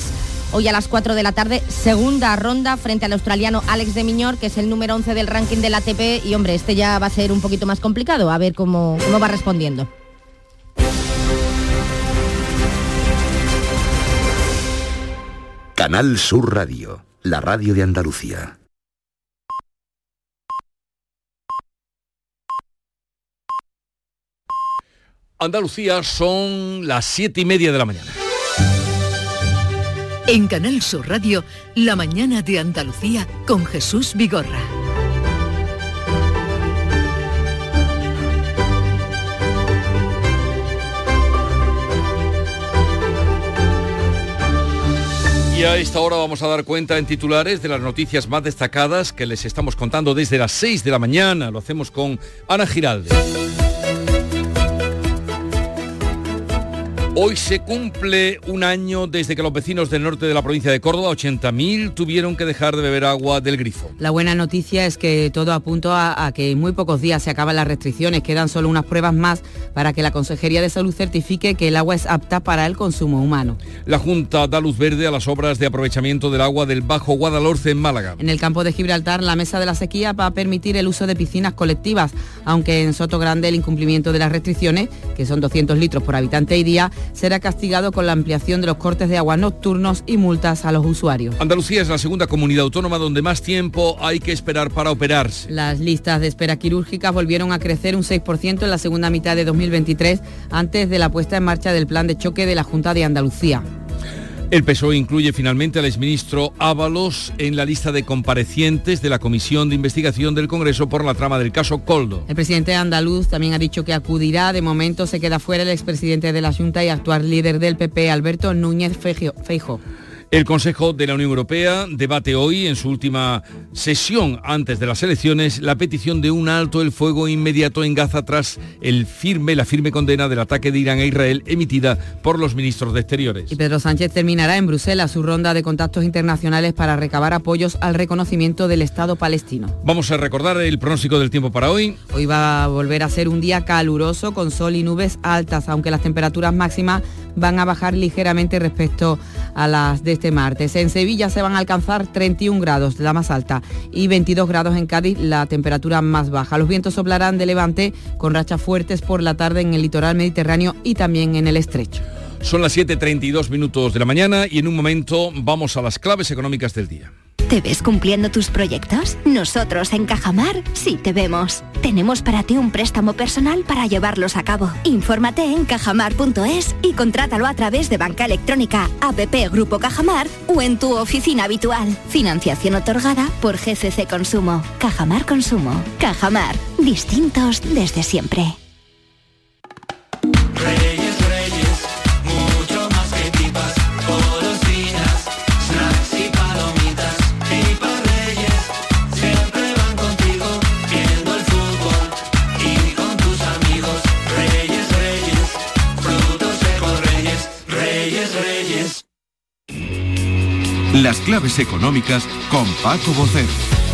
hoy a las cuatro de la tarde, segunda ronda frente al australiano Alex de Minaur, que es el número once del ranking del A T P, y hombre, este ya va a ser un poquito más complicado, a ver cómo, cómo va respondiendo. Canal Sur Radio, la radio de Andalucía. Andalucía, son las siete y media de la mañana. En Canal Sur Radio, la mañana de Andalucía con Jesús Vigorra. Y a esta hora vamos a dar cuenta en titulares de las noticias más destacadas que les estamos contando desde las seis de la mañana. Lo hacemos con Ana Giralde. Hoy se cumple un año desde que los vecinos del norte de la provincia de Córdoba, ochenta mil, tuvieron que dejar de beber agua del grifo. La buena noticia es que todo apunta a, a que en muy pocos días se acaban las restricciones. Quedan solo unas pruebas más para que la Consejería de Salud certifique que el agua es apta para el consumo humano. La Junta da luz verde a las obras de aprovechamiento del agua del Bajo Guadalhorce en Málaga. En el campo de Gibraltar, la Mesa de la Sequía va a permitir el uso de piscinas colectivas, aunque en Sotogrande el incumplimiento de las restricciones, que son doscientos litros por habitante y día, será castigado con la ampliación de los cortes de agua nocturnos y multas a los usuarios. Andalucía es la segunda comunidad autónoma donde más tiempo hay que esperar para operarse. Las listas de espera quirúrgicas volvieron a crecer un seis por ciento en la segunda mitad de dos mil veintitrés, antes de la puesta en marcha del plan de choque de la Junta de Andalucía. El P S O E incluye finalmente al exministro Ábalos en la lista de comparecientes de la Comisión de Investigación del Congreso por la trama del caso Coldo. El presidente andaluz también ha dicho que acudirá. De momento se queda fuera el expresidente de la Junta y actual líder del P P, Alberto Núñez Feijóo. El Consejo de la Unión Europea debate hoy, en su última sesión antes de las elecciones, la petición de un alto el fuego inmediato en Gaza tras el firme, la firme condena del ataque de Irán a Israel emitida por los ministros de Exteriores. Y Pedro Sánchez terminará en Bruselas su ronda de contactos internacionales para recabar apoyos al reconocimiento del Estado palestino. Vamos a recordar el pronóstico del tiempo para hoy. Hoy va a volver a ser un día caluroso con sol y nubes altas, aunque las temperaturas máximas van a bajar ligeramente respecto a las de este martes. En Sevilla se van a alcanzar treinta y un grados, la más alta, y veintidós grados en Cádiz, la temperatura más baja. Los vientos soplarán de levante con rachas fuertes por la tarde en el litoral mediterráneo y también en el estrecho. Son las siete y treinta y dos minutos de la mañana y en un momento vamos a las claves económicas del día. ¿Te ves cumpliendo tus proyectos? Nosotros en Cajamar sí te vemos. Tenemos para ti un préstamo personal para llevarlos a cabo. Infórmate en cajamar punto es y contrátalo a través de banca electrónica, app Grupo Cajamar o en tu oficina habitual. Financiación otorgada por G C C Consumo. Cajamar Consumo. Cajamar. Distintos desde siempre. Reyes, Reyes, mucho más que pipas, golosinas, snacks y palomitas. Pipas Reyes, siempre van contigo, viendo el fútbol y con tus amigos. Reyes, Reyes, frutos secos Reyes, Reyes, Reyes. Las claves económicas con Paco Bocero.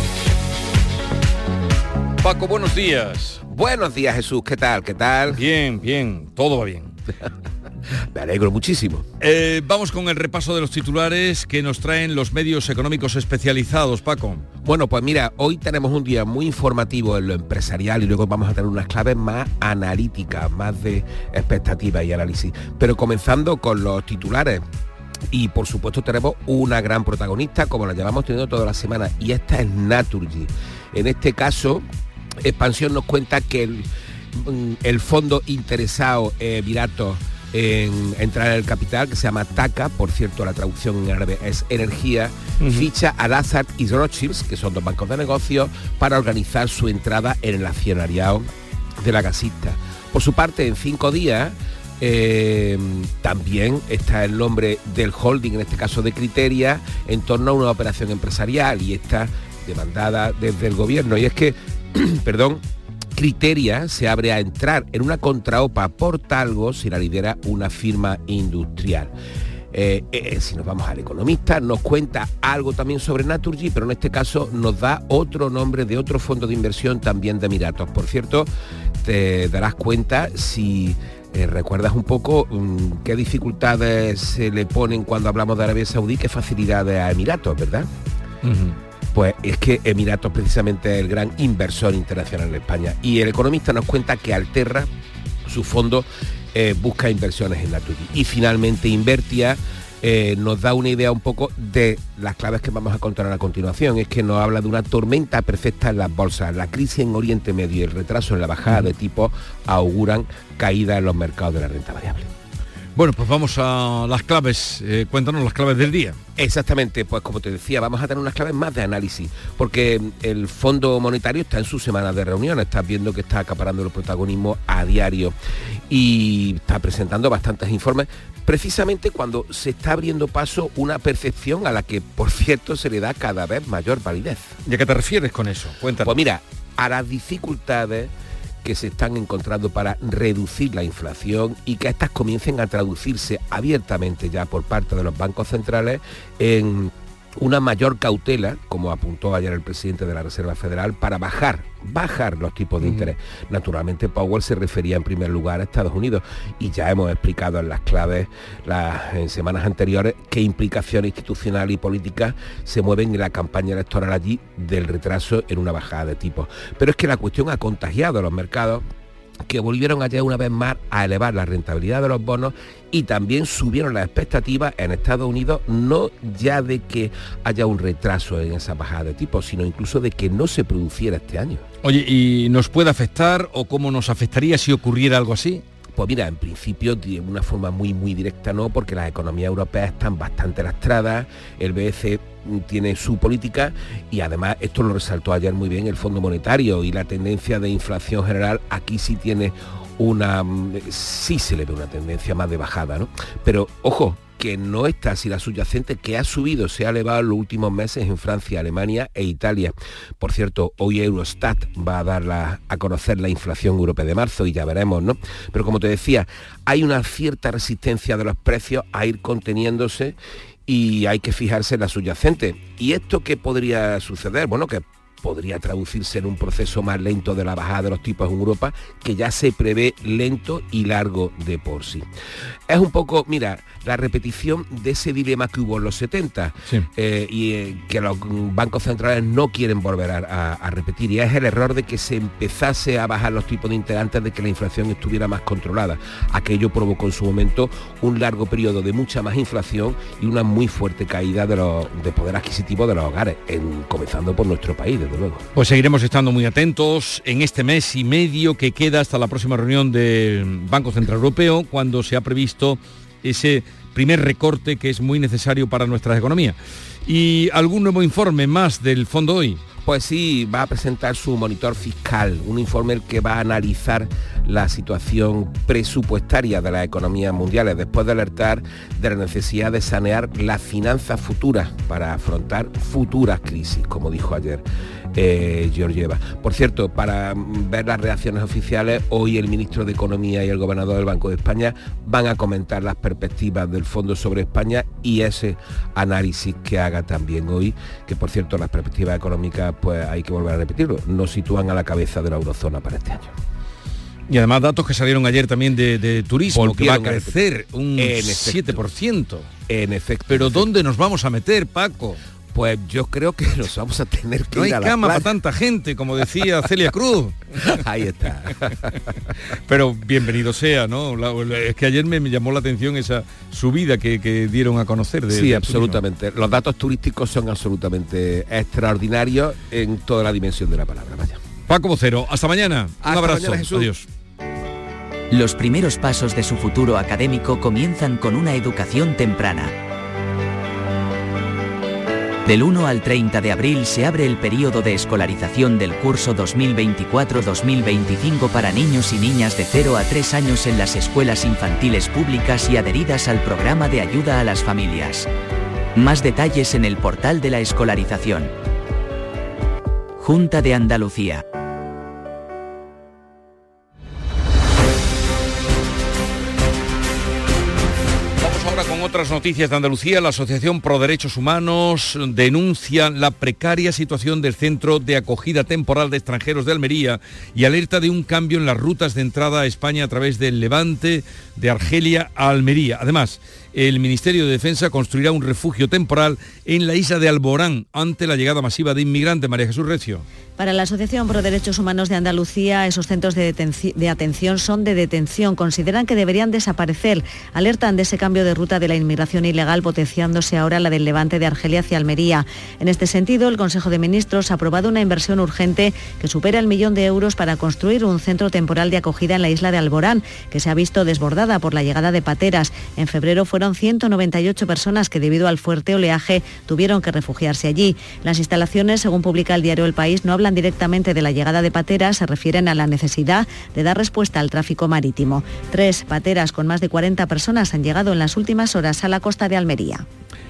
Paco, buenos días. Buenos días, Jesús. ¿Qué tal? ¿Qué tal? Bien, bien. Todo va bien. Me alegro muchísimo. Eh, vamos con el repaso de los titulares que nos traen los medios económicos especializados, Paco. Bueno, pues mira, hoy tenemos un día muy informativo en lo empresarial y luego vamos a tener unas claves más analíticas, más de expectativas y análisis. Pero comenzando con los titulares. Y por supuesto tenemos una gran protagonista, como la llevamos teniendo toda la semana, y esta es Naturgy. En este caso, Expansión nos cuenta que el, el fondo interesado eh, Viratos en entrar en el capital, que se llama TACA, por cierto la traducción en árabe es energía, uh-huh. ficha a Lazard y Rothschild, que son dos bancos de negocios, para organizar su entrada en el accionariado de la gasista. Por su parte, en cinco días, Eh, también está el nombre del holding, en este caso de Criteria, en torno a una operación empresarial y está demandada desde el gobierno. Y es que, perdón, Criteria se abre a entrar en una contraopa por Talgo si la lidera una firma industrial. Eh, eh, si nos vamos al Economista, nos cuenta algo también sobre Naturgy, pero en este caso nos da otro nombre de otro fondo de inversión también de Emiratos. Por cierto, te darás cuenta si Eh, ¿Recuerdas un poco um, qué dificultades se le ponen cuando hablamos de Arabia Saudí, qué facilidades a Emiratos, verdad? Uh-huh. Pues es que Emiratos precisamente es el gran inversor internacional en España. Y el economista nos cuenta que Alterra, su fondo, eh, busca inversiones en Naturgy. Y finalmente Invertia eh, nos da una idea un poco de las claves que vamos a contar a continuación. Es que nos habla de una tormenta perfecta en las bolsas. La crisis en Oriente Medio y el retraso en la bajada de tipos auguran caída en los mercados de la renta variable. Bueno, pues vamos a las claves. Eh, cuéntanos las claves del día. Exactamente, pues como te decía, vamos a tener unas claves más de análisis, porque el Fondo Monetario está en su semana de reuniones, estás viendo que está acaparando el protagonismo a diario y está presentando bastantes informes, precisamente cuando se está abriendo paso una percepción a la que, por cierto, se le da cada vez mayor validez. ¿Y a qué te refieres con eso? Cuéntanos. Pues mira, a las dificultades que se están encontrando para reducir la inflación y que estas comiencen a traducirse abiertamente ya por parte de los bancos centrales en una mayor cautela, como apuntó ayer el presidente de la Reserva Federal, para bajar, bajar los tipos de interés. Uh-huh. Naturalmente, Powell se refería en primer lugar a Estados Unidos y ya hemos explicado en las claves las, en semanas anteriores qué implicaciones institucionales y políticas se mueven en la campaña electoral allí del retraso en una bajada de tipos. Pero es que la cuestión ha contagiado a los mercados, que volvieron ayer una vez más a elevar la rentabilidad de los bonos y también subieron las expectativas en Estados Unidos, no ya de que haya un retraso en esa bajada de tipos, sino incluso de que no se produciera este año. Oye, ¿y nos puede afectar o cómo nos afectaría si ocurriera algo así? Pues mira, en principio de una forma muy muy directa no, porque las economías europeas están bastante lastradas, el B C tiene su política y además esto lo resaltó ayer muy bien el Fondo Monetario, y la tendencia de inflación general aquí sí tiene una, sí se le ve una tendencia más de bajada, ¿no? Pero ojo, que no está así la subyacente, que ha subido, se ha elevado en los últimos meses en Francia, Alemania e Italia. Por cierto, hoy Eurostat va a dar la, a conocer la inflación europea de marzo y ya veremos, ¿no? Pero como te decía, hay una cierta resistencia de los precios a ir conteniéndose y hay que fijarse en la subyacente. ¿Y esto qué podría suceder? Bueno, que podría traducirse en un proceso más lento de la bajada de los tipos en Europa, que ya se prevé lento y largo de por sí. Es un poco, mira, la repetición de ese dilema que hubo en los setenta, sí. eh, y eh, que los bancos centrales no quieren volver a, a, a repetir, y es el error de que se empezase a bajar los tipos de interés antes de que la inflación estuviera más controlada. Aquello provocó en su momento un largo periodo de mucha más inflación y una muy fuerte caída de, los, de poder adquisitivo de los hogares, en, comenzando por nuestro país, desde luego. Pues seguiremos estando muy atentos en este mes y medio que queda hasta la próxima reunión del Banco Central Europeo, cuando se ha previsto ese primer recorte que es muy necesario para nuestra economía. ¿Y algún nuevo informe más del fondo hoy? Pues sí, va a presentar su monitor fiscal, un informe que va a analizar la situación presupuestaria de las economías mundiales, después de alertar de la necesidad de sanear las finanzas futuras para afrontar futuras crisis, como dijo ayer eh, Georgieva. Por cierto, para ver las reacciones oficiales, hoy el ministro de Economía y el gobernador del Banco de España van a comentar las perspectivas del fondo sobre España y ese análisis que haga también hoy, que por cierto las perspectivas económicas, pues hay que volver a repetirlo, nos sitúan a la cabeza de la eurozona para este año. Y además datos que salieron ayer también de, de turismo, volvieron que va a crecer a un en siete por ciento. En efecto. Pero en efecto. ¿Dónde nos vamos a meter, Paco? Pues yo creo que nos vamos a tener que no ir hay a la cama playa. para tanta gente, como decía Celia Cruz. Ahí está. Pero bienvenido sea, ¿no? La, la, es que ayer me, me llamó la atención esa subida que, que dieron a conocer. De, sí, de absolutamente. Turismo. Los datos turísticos son absolutamente extraordinarios en toda la dimensión de la palabra. Vaya. Paco Vocero, hasta mañana. Hasta Un abrazo. Mañana, Jesús. Adiós. Los primeros pasos de su futuro académico comienzan con una educación temprana. Del uno al treinta de abril se abre el período de escolarización del curso dos mil veinticuatro dos mil veinticinco para niños y niñas de cero a tres años en las escuelas infantiles públicas y adheridas al programa de ayuda a las familias. Más detalles en el portal de la escolarización. Junta de Andalucía. Con Con otras noticias de Andalucía, la Asociación Pro Derechos Humanos denuncia la precaria situación del Centro de Acogida Temporal de Extranjeros de Almería y alerta de un cambio en las rutas de entrada a España a través del Levante, de Argelia a Almería. Además, el Ministerio de Defensa construirá un refugio temporal en la isla de Alborán ante la llegada masiva de inmigrantes. María Jesús Recio. Para la Asociación Pro Derechos Humanos de Andalucía, esos centros de, de atención son de detención. Consideran que deberían desaparecer. Alertan de ese cambio de ruta de la inmigración ilegal, potenciándose ahora la del Levante de Argelia hacia Almería. En este sentido, el Consejo de Ministros ha aprobado una inversión urgente que supera el millón de euros para construir un centro temporal de acogida en la isla de Alborán, que se ha visto desbordada por la llegada de pateras. En febrero fueron ciento noventa y ocho personas que, debido al fuerte oleaje, tuvieron que refugiarse allí. Las instalaciones, según publica el diario El País, no hablan directamente de la llegada de pateras, se refieren a la necesidad de dar respuesta al tráfico marítimo. Tres pateras con más de cuarenta personas han llegado en las últimas horas a la costa de Almería.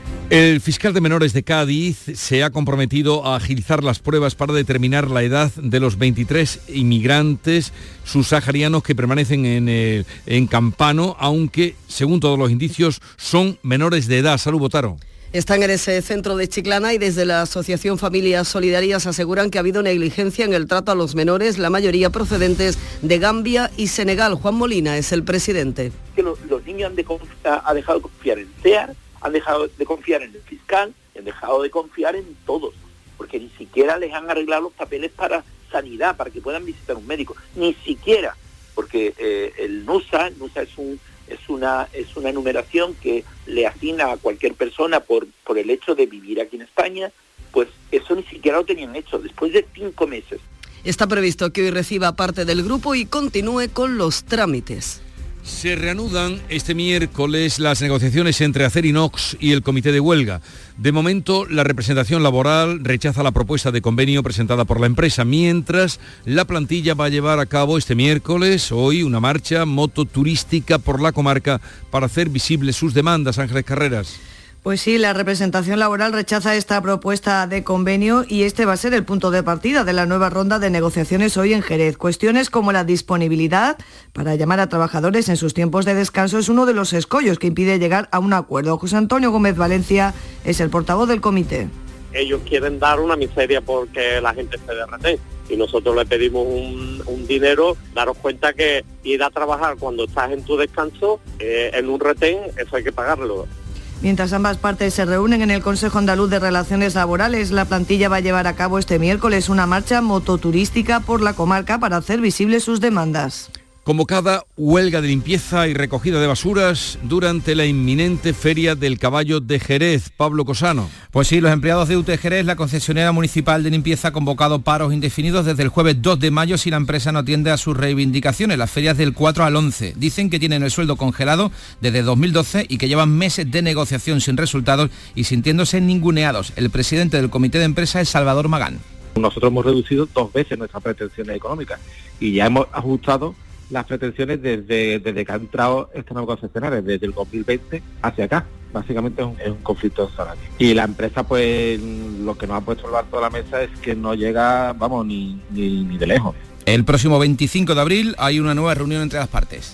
El fiscal de menores de Cádiz se ha comprometido a agilizar las pruebas para determinar la edad de los veintitrés inmigrantes subsaharianos que permanecen en, el, en Campano, aunque, según todos los indicios, son menores de edad. Salud, Botaro. Están en ese centro de Chiclana y desde la Asociación Familias Solidarias aseguran que ha habido negligencia en el trato a los menores, la mayoría procedentes de Gambia y Senegal. Juan Molina es el presidente. Que los, los niños han, de, han dejado de confiar en C E A R, han dejado de confiar en el fiscal, han dejado de confiar en todos, porque ni siquiera les han arreglado los papeles para sanidad, para que puedan visitar un médico, ni siquiera, porque eh, el NUSA, el NUSA es un es una es una numeración que le asigna a cualquier persona por por el hecho de vivir aquí en España, pues eso ni siquiera lo tenían hecho después de cinco meses. Está previsto que hoy reciba parte del grupo y continúe con los trámites. Se reanudan este miércoles las negociaciones entre Acerinox y el Comité de Huelga. De momento, la representación laboral rechaza la propuesta de convenio presentada por la empresa, mientras la plantilla va a llevar a cabo este miércoles, hoy, una marcha mototurística por la comarca para hacer visibles sus demandas. Ángeles Carreras. Pues sí, la representación laboral rechaza esta propuesta de convenio y este va a ser el punto de partida de la nueva ronda de negociaciones hoy en Jerez. Cuestiones como la disponibilidad para llamar a trabajadores en sus tiempos de descanso es uno de los escollos que impide llegar a un acuerdo. José Antonio Gómez Valencia es el portavoz del comité. Ellos quieren dar una miseria porque la gente se derrete y nosotros le pedimos un, un dinero. Daros cuenta que ir a trabajar cuando estás en tu descanso, eh, en un retén, eso hay que pagarlo. Mientras ambas partes se reúnen en el Consejo Andaluz de Relaciones Laborales, la plantilla va a llevar a cabo este miércoles una marcha mototurística por la comarca para hacer visibles sus demandas. Convocada huelga de limpieza y recogida de basuras durante la inminente Feria del Caballo de Jerez. Pablo Cosano. Pues sí, los empleados de U T E Jerez, la concesionaria municipal de limpieza, ha convocado paros indefinidos desde el jueves dos de mayo si la empresa no atiende a sus reivindicaciones. Las ferias del cuatro al once. Dicen que tienen el sueldo congelado desde dos mil doce y que llevan meses de negociación sin resultados y sintiéndose ninguneados. El presidente del comité de empresa es Salvador Magán. Nosotros hemos reducido dos veces nuestras pretensiones económicas y ya hemos ajustado las pretensiones desde, desde que ha entrado esta nueva concesionaria, desde el dos mil veinte hacia acá. Básicamente es un, es un conflicto de salario. Y la empresa, pues, lo que nos ha puesto el barco a la mesa es que no llega, vamos, ni, ni, ni de lejos. El próximo veinticinco de abril hay una nueva reunión entre las partes.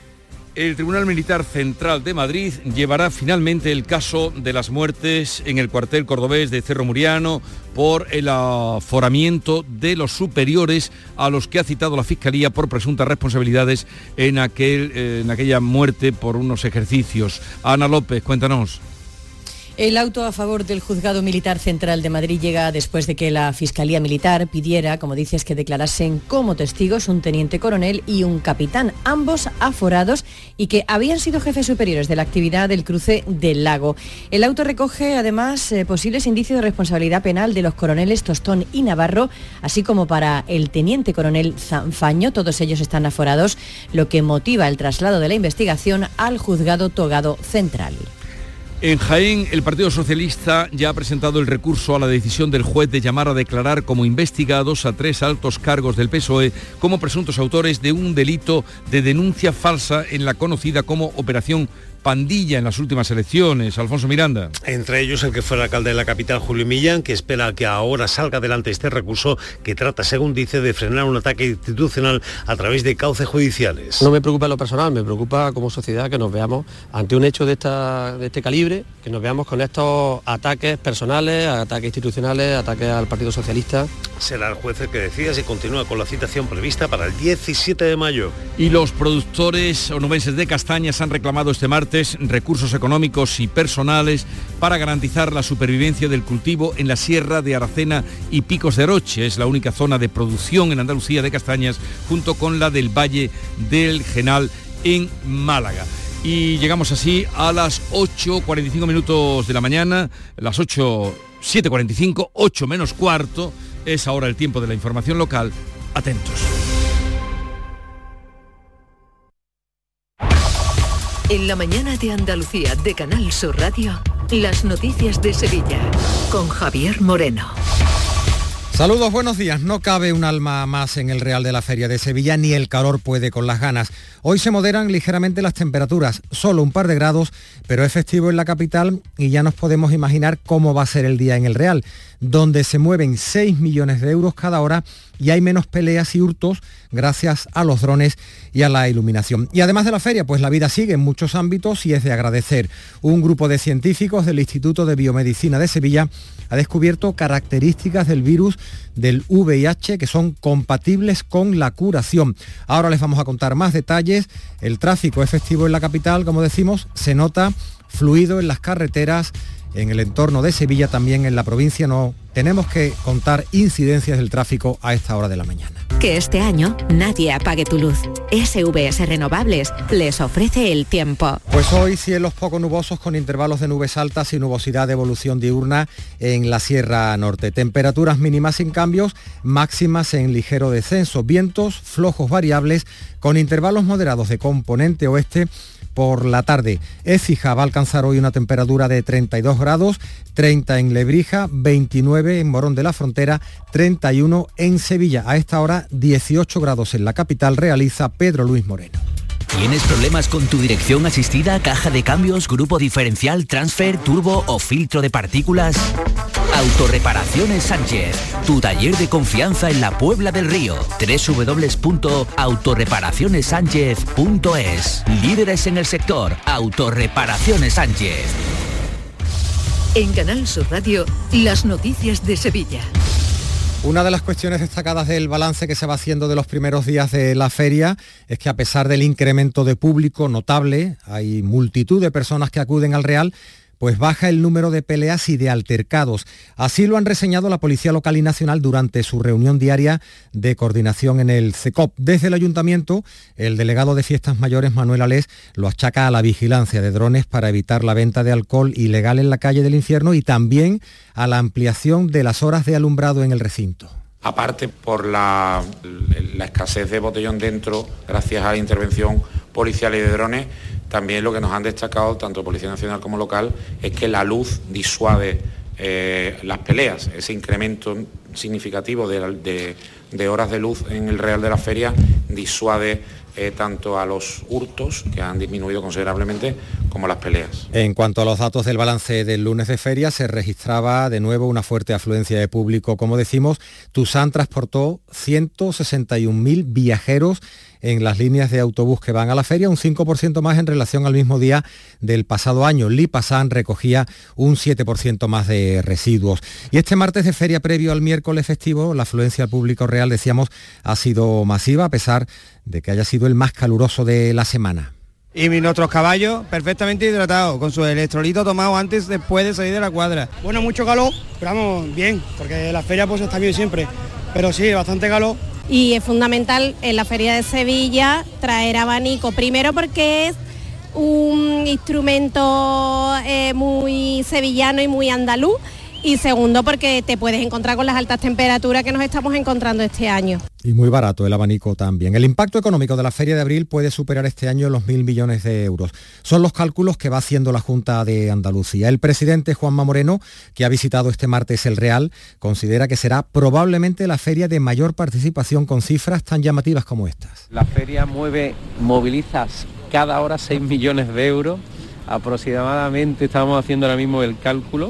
El Tribunal Militar Central de Madrid llevará finalmente el caso de las muertes en el cuartel cordobés de Cerro Muriano por el aforamiento de los superiores a los que ha citado la Fiscalía por presuntas responsabilidades en, aquel, eh, en aquella muerte por unos ejercicios. Ana López, cuéntanos. El auto a favor del Juzgado Militar Central de Madrid llega después de que la Fiscalía Militar pidiera, como dices, que declarasen como testigos un teniente coronel y un capitán, ambos aforados y que habían sido jefes superiores de la actividad del cruce del Lago. El auto recoge además eh, posibles indicios de responsabilidad penal de los coroneles Tostón y Navarro, así como para el teniente coronel Zanfaño. Todos ellos están aforados, lo que motiva el traslado de la investigación al Juzgado Togado Central. En Jaén, el Partido Socialista ya ha presentado el recurso a la decisión del juez de llamar a declarar como investigados a tres altos cargos del P S O E como presuntos autores de un delito de denuncia falsa en la conocida como Operación pandilla en las últimas elecciones. Alfonso Miranda. Entre ellos el que fuera alcalde de la capital, Julio Millán, que espera que ahora salga adelante este recurso que trata, según dice, de frenar un ataque institucional a través de cauces judiciales. No me preocupa lo personal, me preocupa como sociedad que nos veamos ante un hecho de, esta, de este calibre, que nos veamos con estos ataques personales, ataques institucionales, ataques al Partido Socialista. Será el juez el que decida si continúa con la citación prevista para el diecisiete de mayo. Y los productores onubenses de castañas han reclamado este martes recursos económicos y personales para garantizar la supervivencia del cultivo en la Sierra de Aracena y Picos de Aroche. Es la única zona de producción en Andalucía de castañas, junto con la del Valle del Genal en Málaga. Y llegamos así a las ocho cuarenta y cinco minutos de la mañana, las ocho, siete cuarenta y cinco, ocho menos cuarto, es ahora el tiempo de la información local. Atentos. En la mañana de Andalucía de Canal Sur Radio, las noticias de Sevilla, con Javier Moreno. Saludos, buenos días. No cabe un alma más en el Real de la Feria de Sevilla, ni el calor puede con las ganas. Hoy se moderan ligeramente las temperaturas, solo un par de grados, pero es festivo en la capital y ya nos podemos imaginar cómo va a ser el día en el Real, donde se mueven seis millones de euros cada hora y hay menos peleas y hurtos gracias a los drones y a la iluminación. Y además de la feria, pues la vida sigue en muchos ámbitos y es de agradecer. Un grupo de científicos del Instituto de Biomedicina de Sevilla ha descubierto características del virus del V I H que son compatibles con la curación. Ahora les vamos a contar más detalles. El tráfico es festivo en la capital, como decimos, se nota fluido en las carreteras, en el entorno de Sevilla, también en la provincia. No tenemos que contar incidencias del tráfico a esta hora de la mañana. Que este año nadie apague tu luz. S V S Renovables les ofrece el tiempo. Pues hoy cielos poco nubosos con intervalos de nubes altas y nubosidad de evolución diurna en la Sierra Norte. Temperaturas mínimas sin cambios, máximas en ligero descenso. Vientos flojos variables con intervalos moderados de componente oeste. Por la tarde, Écija va a alcanzar hoy una temperatura de treinta y dos grados, treinta en Lebrija, veintinueve en Morón de la Frontera, treinta y uno en Sevilla. A esta hora, dieciocho grados en la capital, realiza Pedro Luis Moreno. ¿Tienes problemas con tu dirección asistida, caja de cambios, grupo diferencial, transfer, turbo o filtro de partículas? Autorreparaciones Sánchez, tu taller de confianza en la Puebla del Río. doble u doble u doble u punto autorreparaciones sánchez punto es. Líderes en el sector, Autorreparaciones Sánchez. En Canal Sur Radio, las noticias de Sevilla. Una de las cuestiones destacadas del balance que se va haciendo de los primeros días de la feria es que a pesar del incremento de público notable, hay multitud de personas que acuden al Real, pues baja el número de peleas y de altercados. Así lo han reseñado la Policía Local y Nacional durante su reunión diaria de coordinación en el C E C O P. Desde el Ayuntamiento, el delegado de Fiestas Mayores, Manuel Alés, lo achaca a la vigilancia de drones para evitar la venta de alcohol ilegal en la calle del Infierno y también a la ampliación de las horas de alumbrado en el recinto. Aparte por la, la escasez de botellón dentro, gracias a la intervención policial y de drones, también lo que nos han destacado tanto Policía Nacional como local es que la luz disuade eh, las peleas. Ese incremento significativo de, de, de horas de luz en el Real de la Feria disuade eh, tanto a los hurtos, que han disminuido considerablemente, como a las peleas. En cuanto a los datos del balance del lunes de feria, se registraba de nuevo una fuerte afluencia de público. Como decimos, Tusán transportó ciento sesenta y un mil viajeros en las líneas de autobús que van a la feria, un cinco por ciento más en relación al mismo día del pasado año. Lipasan recogía un siete por ciento más de residuos. Y este martes de feria previo al miércoles festivo, la afluencia al público real, decíamos, ha sido masiva, a pesar de que haya sido el más caluroso de la semana. Y nuestros caballos perfectamente hidratados, con su electrolito tomado antes, después de salir de la cuadra. Bueno, mucho calor, pero vamos, bien, porque la feria pues está bien siempre, pero sí, bastante calor. Y es fundamental en la Feria de Sevilla traer abanico, primero porque es un instrumento eh, muy sevillano y muy andaluz, y segundo porque te puedes encontrar con las altas temperaturas que nos estamos encontrando este año. Y muy barato el abanico también. El impacto económico de la Feria de Abril puede superar este año los mil millones de euros. Son los cálculos que va haciendo la Junta de Andalucía. El presidente Juanma Moreno, que ha visitado este martes el Real, considera que será probablemente la feria de mayor participación, con cifras tan llamativas como estas. La feria mueve, moviliza cada hora seis millones de euros aproximadamente, estamos haciendo ahora mismo el cálculo,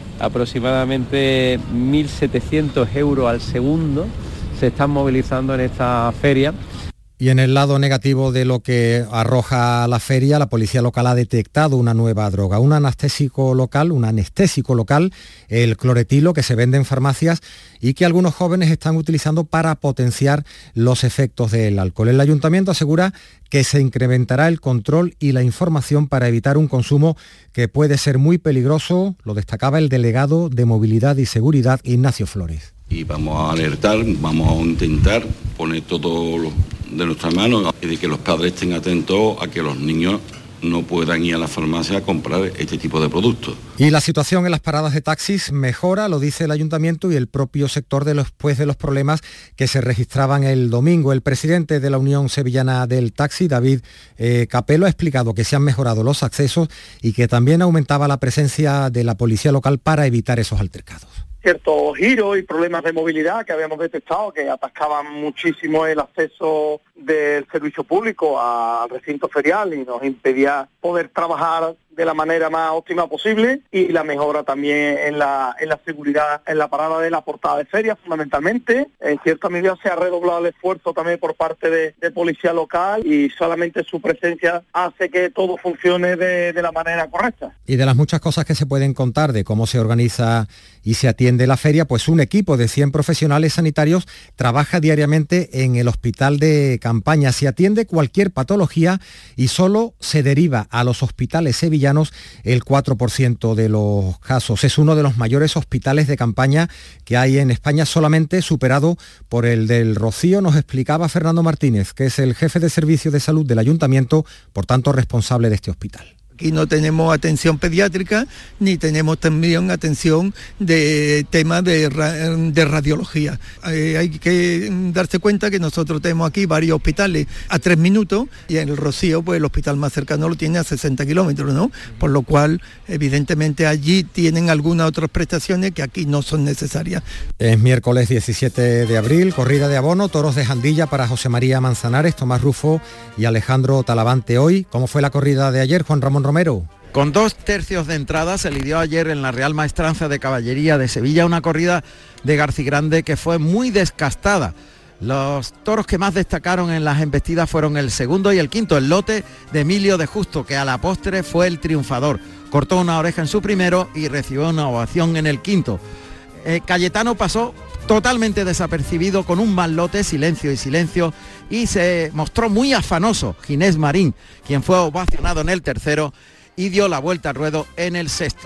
aproximadamente mil setecientos euros al segundo se están movilizando en esta feria. Y en el lado negativo de lo que arroja la feria, la policía local ha detectado una nueva droga, un anestésico local, un anestésico local, el cloretilo, que se vende en farmacias y que algunos jóvenes están utilizando para potenciar los efectos del alcohol. El ayuntamiento asegura que se incrementará el control y la información para evitar un consumo que puede ser muy peligroso, lo destacaba el delegado de Movilidad y Seguridad, Ignacio Flores. Y vamos a alertar, vamos a intentar poner todo lo de nuestra mano y de que los padres estén atentos a que los niños no puedan ir a la farmacia a comprar este tipo de productos. Y la situación en las paradas de taxis mejora, lo dice el ayuntamiento y el propio sector de los, después de los problemas que se registraban el domingo. El presidente de la Unión Sevillana del Taxi, David eh, Capello, ha explicado que se han mejorado los accesos y que también aumentaba la presencia de la policía local para evitar esos altercados. Ciertos giros y problemas de movilidad que habíamos detectado que atascaban muchísimo el acceso del servicio público al recinto ferial y nos impedía poder trabajar de la manera más óptima posible, y la mejora también en la, en la seguridad en la parada de la portada de feria, fundamentalmente. En cierta medida se ha redoblado el esfuerzo también por parte de, de policía local, y solamente su presencia hace que todo funcione de, de la manera correcta. Y de las muchas cosas que se pueden contar de cómo se organiza y se atiende la feria, pues un equipo de cien profesionales sanitarios trabaja diariamente en el hospital de campaña. Se atiende cualquier patología y solo se deriva a los hospitales sevillanos el cuatro por ciento de los casos. Es uno de los mayores hospitales de campaña que hay en España, solamente superado por el del Rocío, nos explicaba Fernando Martínez, que es el jefe de servicio de salud del ayuntamiento, por tanto responsable de este hospital. Aquí no tenemos atención pediátrica ni tenemos también atención de temas de, de radiología. Eh, hay que darse cuenta que nosotros tenemos aquí varios hospitales a tres minutos y en el Rocío pues el hospital más cercano lo tiene a sesenta kilómetros, ¿no? Por lo cual evidentemente allí tienen algunas otras prestaciones que aquí no son necesarias. Es miércoles diecisiete de abril, corrida de abono, toros de Jandilla para José María Manzanares, Tomás Rufo y Alejandro Talavante hoy. ¿Cómo fue la corrida de ayer, Juan Ramón Romero? Con dos tercios de entrada se lidió ayer en la Real Maestranza de Caballería de Sevilla una corrida de Garcigrande que fue muy descastada. Los toros que más destacaron en las embestidas fueron el segundo y el quinto, el lote de Emilio de Justo, que a la postre fue el triunfador. Cortó una oreja en su primero y recibió una ovación en el quinto. Eh, Cayetano pasó totalmente desapercibido con un mal lote, Silencio y Silencio, y se mostró muy afanoso Ginés Marín, quien fue ovacionado en el tercero y dio la vuelta al ruedo en el sexto.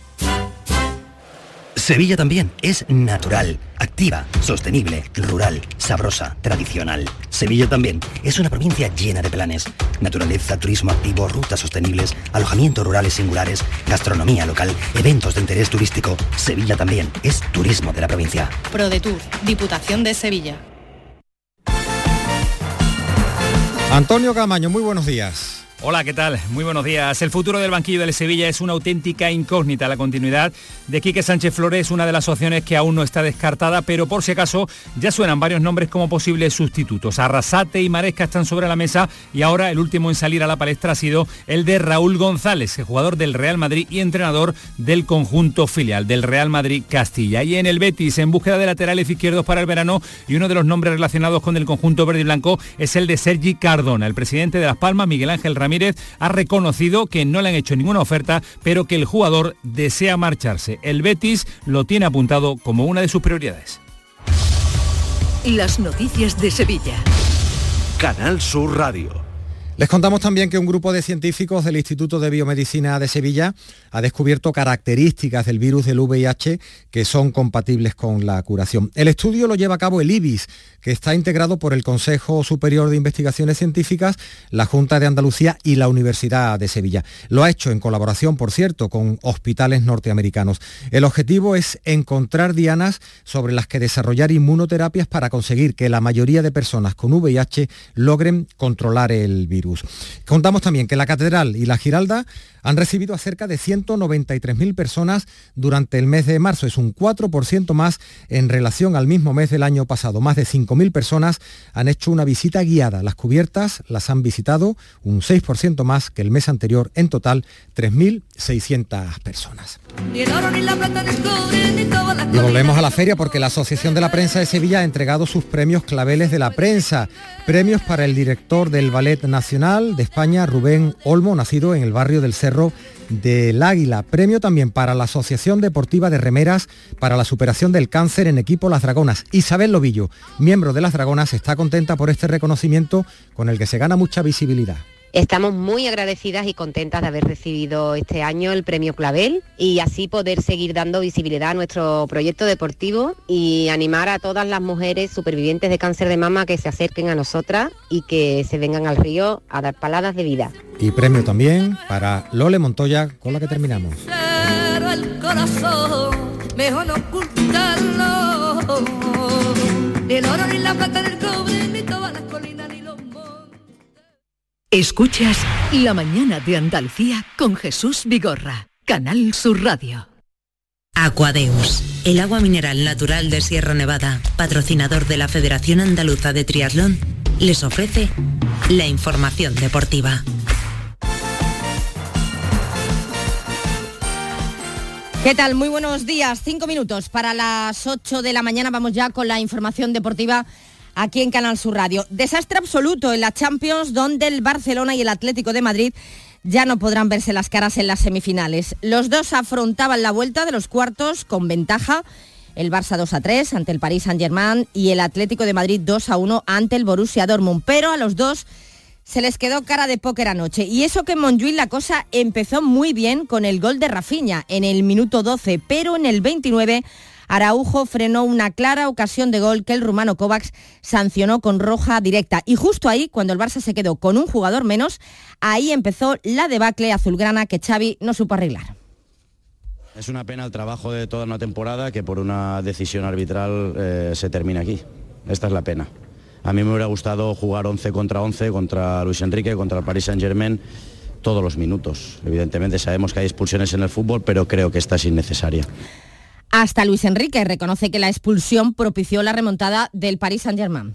Sevilla también es natural, activa, sostenible, rural, sabrosa, tradicional. Sevilla también es una provincia llena de planes. Naturaleza, turismo activo, rutas sostenibles, alojamientos rurales singulares, gastronomía local, eventos de interés turístico. Sevilla también es turismo de la provincia. ProDetour, Diputación de Sevilla. Antonio Camaño, muy buenos días. Hola, ¿qué tal? Muy buenos días. El futuro del banquillo del Sevilla es una auténtica incógnita. La continuidad de Quique Sánchez Flores es una de las opciones que aún no está descartada, pero por si acaso ya suenan varios nombres como posibles sustitutos. Arrasate y Maresca están sobre la mesa y ahora el último en salir a la palestra ha sido el de Raúl González, jugador del Real Madrid y entrenador del conjunto filial del Real Madrid Castilla. Y en el Betis, en búsqueda de laterales izquierdos para el verano, y uno de los nombres relacionados con el conjunto verde y blanco es el de Sergi Cardona. El presidente de Las Palmas, Miguel Ángel Ramírez, Ramírez ha reconocido que no le han hecho ninguna oferta, pero que el jugador desea marcharse. El Betis lo tiene apuntado como una de sus prioridades. Las noticias de Sevilla. Canal Sur Radio. Les contamos también que un grupo de científicos del Instituto de Biomedicina de Sevilla ha descubierto características del virus del V I H que son compatibles con la curación. El estudio lo lleva a cabo el I B I S, que está integrado por el Consejo Superior de Investigaciones Científicas, la Junta de Andalucía y la Universidad de Sevilla. Lo ha hecho en colaboración, por cierto, con hospitales norteamericanos. El objetivo es encontrar dianas sobre las que desarrollar inmunoterapias para conseguir que la mayoría de personas con V I H logren controlar el virus. virus. Contamos también que la Catedral y la Giralda han recibido a cerca de ciento noventa y tres mil personas durante el mes de marzo. Es un cuatro por ciento más en relación al mismo mes del año pasado. Más de cinco mil personas han hecho una visita guiada. Las cubiertas las han visitado un seis por ciento más que el mes anterior. En total, tres mil seiscientas personas. Y volvemos a la feria porque la Asociación de la Prensa de Sevilla ha entregado sus premios claveles de la prensa. Premios para el director del Ballet Nacional de España, Rubén Olmo, nacido en el barrio del Cerro del Águila. Premio también para la Asociación Deportiva de Remeras para la superación del cáncer en equipo Las Dragonas. Isabel Lobillo, miembro de Las Dragonas, está contenta por este reconocimiento con el que se gana mucha visibilidad. Estamos muy agradecidas y contentas de haber recibido este año el premio Clavel y así poder seguir dando visibilidad a nuestro proyecto deportivo y animar a todas las mujeres supervivientes de cáncer de mama que se acerquen a nosotras y que se vengan al río a dar paladas de vida. Y premio también para Lole Montoya, con la que terminamos. El corazón, mejor no ocultarlo, ni el oro, ni la plata, ni el cobre, ni todas las colinas, ni los montes. Escuchas La Mañana de Andalucía con Jesús Vigorra, Canal Sur Radio. Aquadeus, el agua mineral natural de Sierra Nevada, patrocinador de la Federación Andaluza de Triatlón, les ofrece la información deportiva. ¿Qué tal? Muy buenos días. Cinco minutos para las ocho de la mañana. Vamos ya con la información deportiva aquí en Canal Sur Radio. Desastre absoluto en la Champions, donde el Barcelona y el Atlético de Madrid ya no podrán verse las caras en las semifinales. Los dos afrontaban la vuelta de los cuartos con ventaja. El Barça dos a tres ante el Paris Saint-Germain y el Atlético de Madrid dos a uno ante el Borussia Dortmund. Pero a los dos se les quedó cara de póker anoche. Y eso que en Montjuïc la cosa empezó muy bien con el gol de Rafinha en el minuto doce, pero en el veintinueve Araujo frenó una clara ocasión de gol que el rumano Kovacs sancionó con roja directa. Y justo ahí, cuando el Barça se quedó con un jugador menos, ahí empezó la debacle azulgrana que Xavi no supo arreglar. Es una pena el trabajo de toda una temporada que por una decisión arbitral eh, se termina aquí. Esta es la pena. A mí me hubiera gustado jugar once contra once contra Luis Enrique, contra el Paris Saint-Germain, todos los minutos. Evidentemente sabemos que hay expulsiones en el fútbol, pero creo que esta es innecesaria. Hasta Luis Enrique reconoce que la expulsión propició la remontada del Paris Saint-Germain.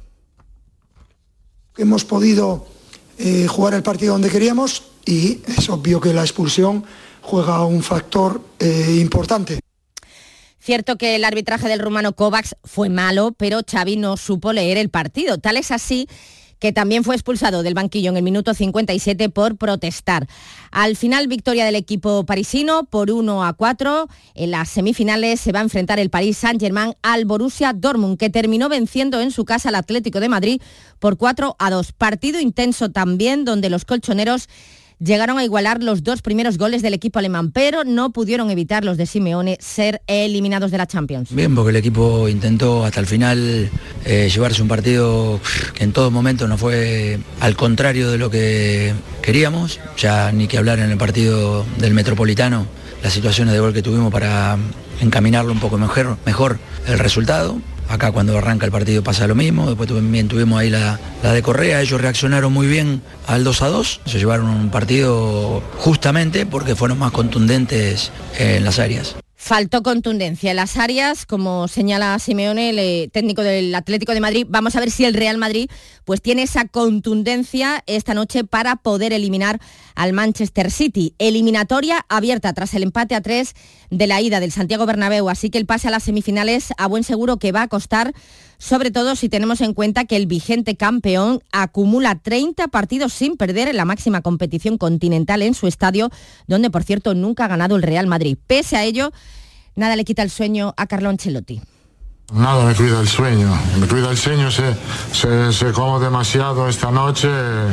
Hemos podido eh, jugar el partido donde queríamos y es obvio que la expulsión juega un factor eh, importante. Cierto que el arbitraje del rumano Kovacs fue malo, pero Xavi no supo leer el partido. Tal es así que también fue expulsado del banquillo en el minuto cincuenta y siete por protestar. Al final, victoria del equipo parisino por uno a cuatro. En las semifinales se va a enfrentar el Paris Saint-Germain al Borussia Dortmund, que terminó venciendo en su casa al Atlético de Madrid por cuatro a dos. Partido intenso también, donde los colchoneros llegaron a igualar los dos primeros goles del equipo alemán, pero no pudieron evitar los de Simeone ser eliminados de la Champions. Bien, porque el equipo intentó hasta el final eh, llevarse un partido que en todo momento no fue al contrario de lo que queríamos, ya ni que hablar en el partido del Metropolitano, las situaciones de gol que tuvimos para encaminarlo un poco mejor, mejor el resultado. Acá cuando arranca el partido pasa lo mismo, después también tuvimos ahí la, la de Correa, ellos reaccionaron muy bien al dos a dos, se llevaron un partido justamente porque fueron más contundentes en las áreas. Faltó contundencia en las áreas, como señala Simeone, el técnico del Atlético de Madrid. Vamos a ver si el Real Madrid pues tiene esa contundencia esta noche para poder eliminar al Manchester City. Eliminatoria abierta tras el empate a tres de la ida del Santiago Bernabéu, así que el pase a las semifinales a buen seguro que va a costar, sobre todo si tenemos en cuenta que el vigente campeón acumula treinta partidos sin perder en la máxima competición continental en su estadio, donde por cierto nunca ha ganado el Real Madrid. Pese a ello, nada le quita el sueño a Carlo Ancelotti. Nada me cuida el sueño, me cuida el sueño, se, se, se como demasiado esta noche,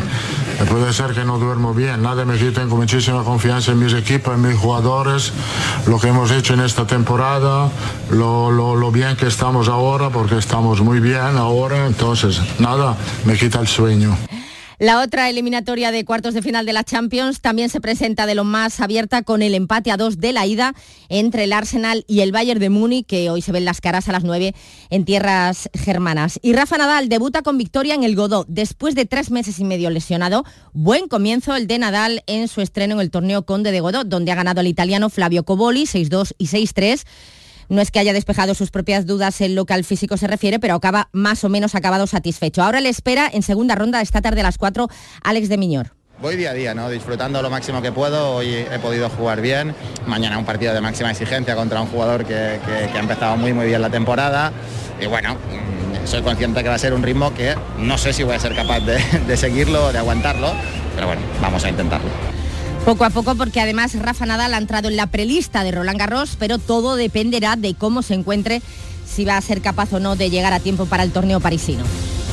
puede ser que no duermo bien, nada me quita, tengo muchísima confianza en mis equipos, en mis jugadores, lo que hemos hecho en esta temporada, lo, lo, lo bien que estamos ahora, porque estamos muy bien ahora, entonces nada me quita el sueño. La otra eliminatoria de cuartos de final de la Champions también se presenta de lo más abierta con el empate a dos de la ida entre el Arsenal y el Bayern de Múnich, que hoy se ven las caras a las nueve en tierras germanas. Y Rafa Nadal debuta con victoria en el Godó después de tres meses y medio lesionado. Buen comienzo el de Nadal en su estreno en el torneo Conde de Godó, donde ha ganado el italiano Flavio Cobolli seis dos y seis tres. No es que haya despejado sus propias dudas en lo que al físico se refiere, pero acaba más o menos acabado satisfecho. Ahora le espera en segunda ronda esta tarde a las cuatro Alex de Miñor. Voy día a día, ¿no? Disfrutando lo máximo que puedo. Hoy he podido jugar bien. Mañana un partido de máxima exigencia contra un jugador que, que, que ha empezado muy muy bien la temporada. Y bueno, soy consciente que va a ser un ritmo que no sé si voy a ser capaz de, de seguirlo, de aguantarlo. Pero bueno, vamos a intentarlo. Poco a poco, porque además Rafa Nadal ha entrado en la prelista de Roland Garros, pero todo dependerá de cómo se encuentre, si va a ser capaz o no de llegar a tiempo para el torneo parisino.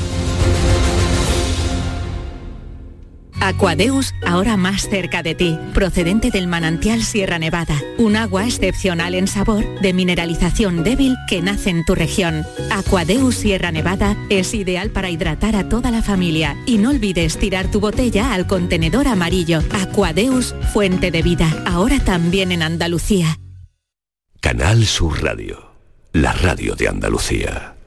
Aquadeus, ahora más cerca de ti, procedente del manantial Sierra Nevada, un agua excepcional en sabor, de mineralización débil que nace en tu región. Aquadeus Sierra Nevada es ideal para hidratar a toda la familia y no olvides tirar tu botella al contenedor amarillo. Aquadeus, fuente de vida, ahora también en Andalucía. Canal Sur Radio, la radio de Andalucía.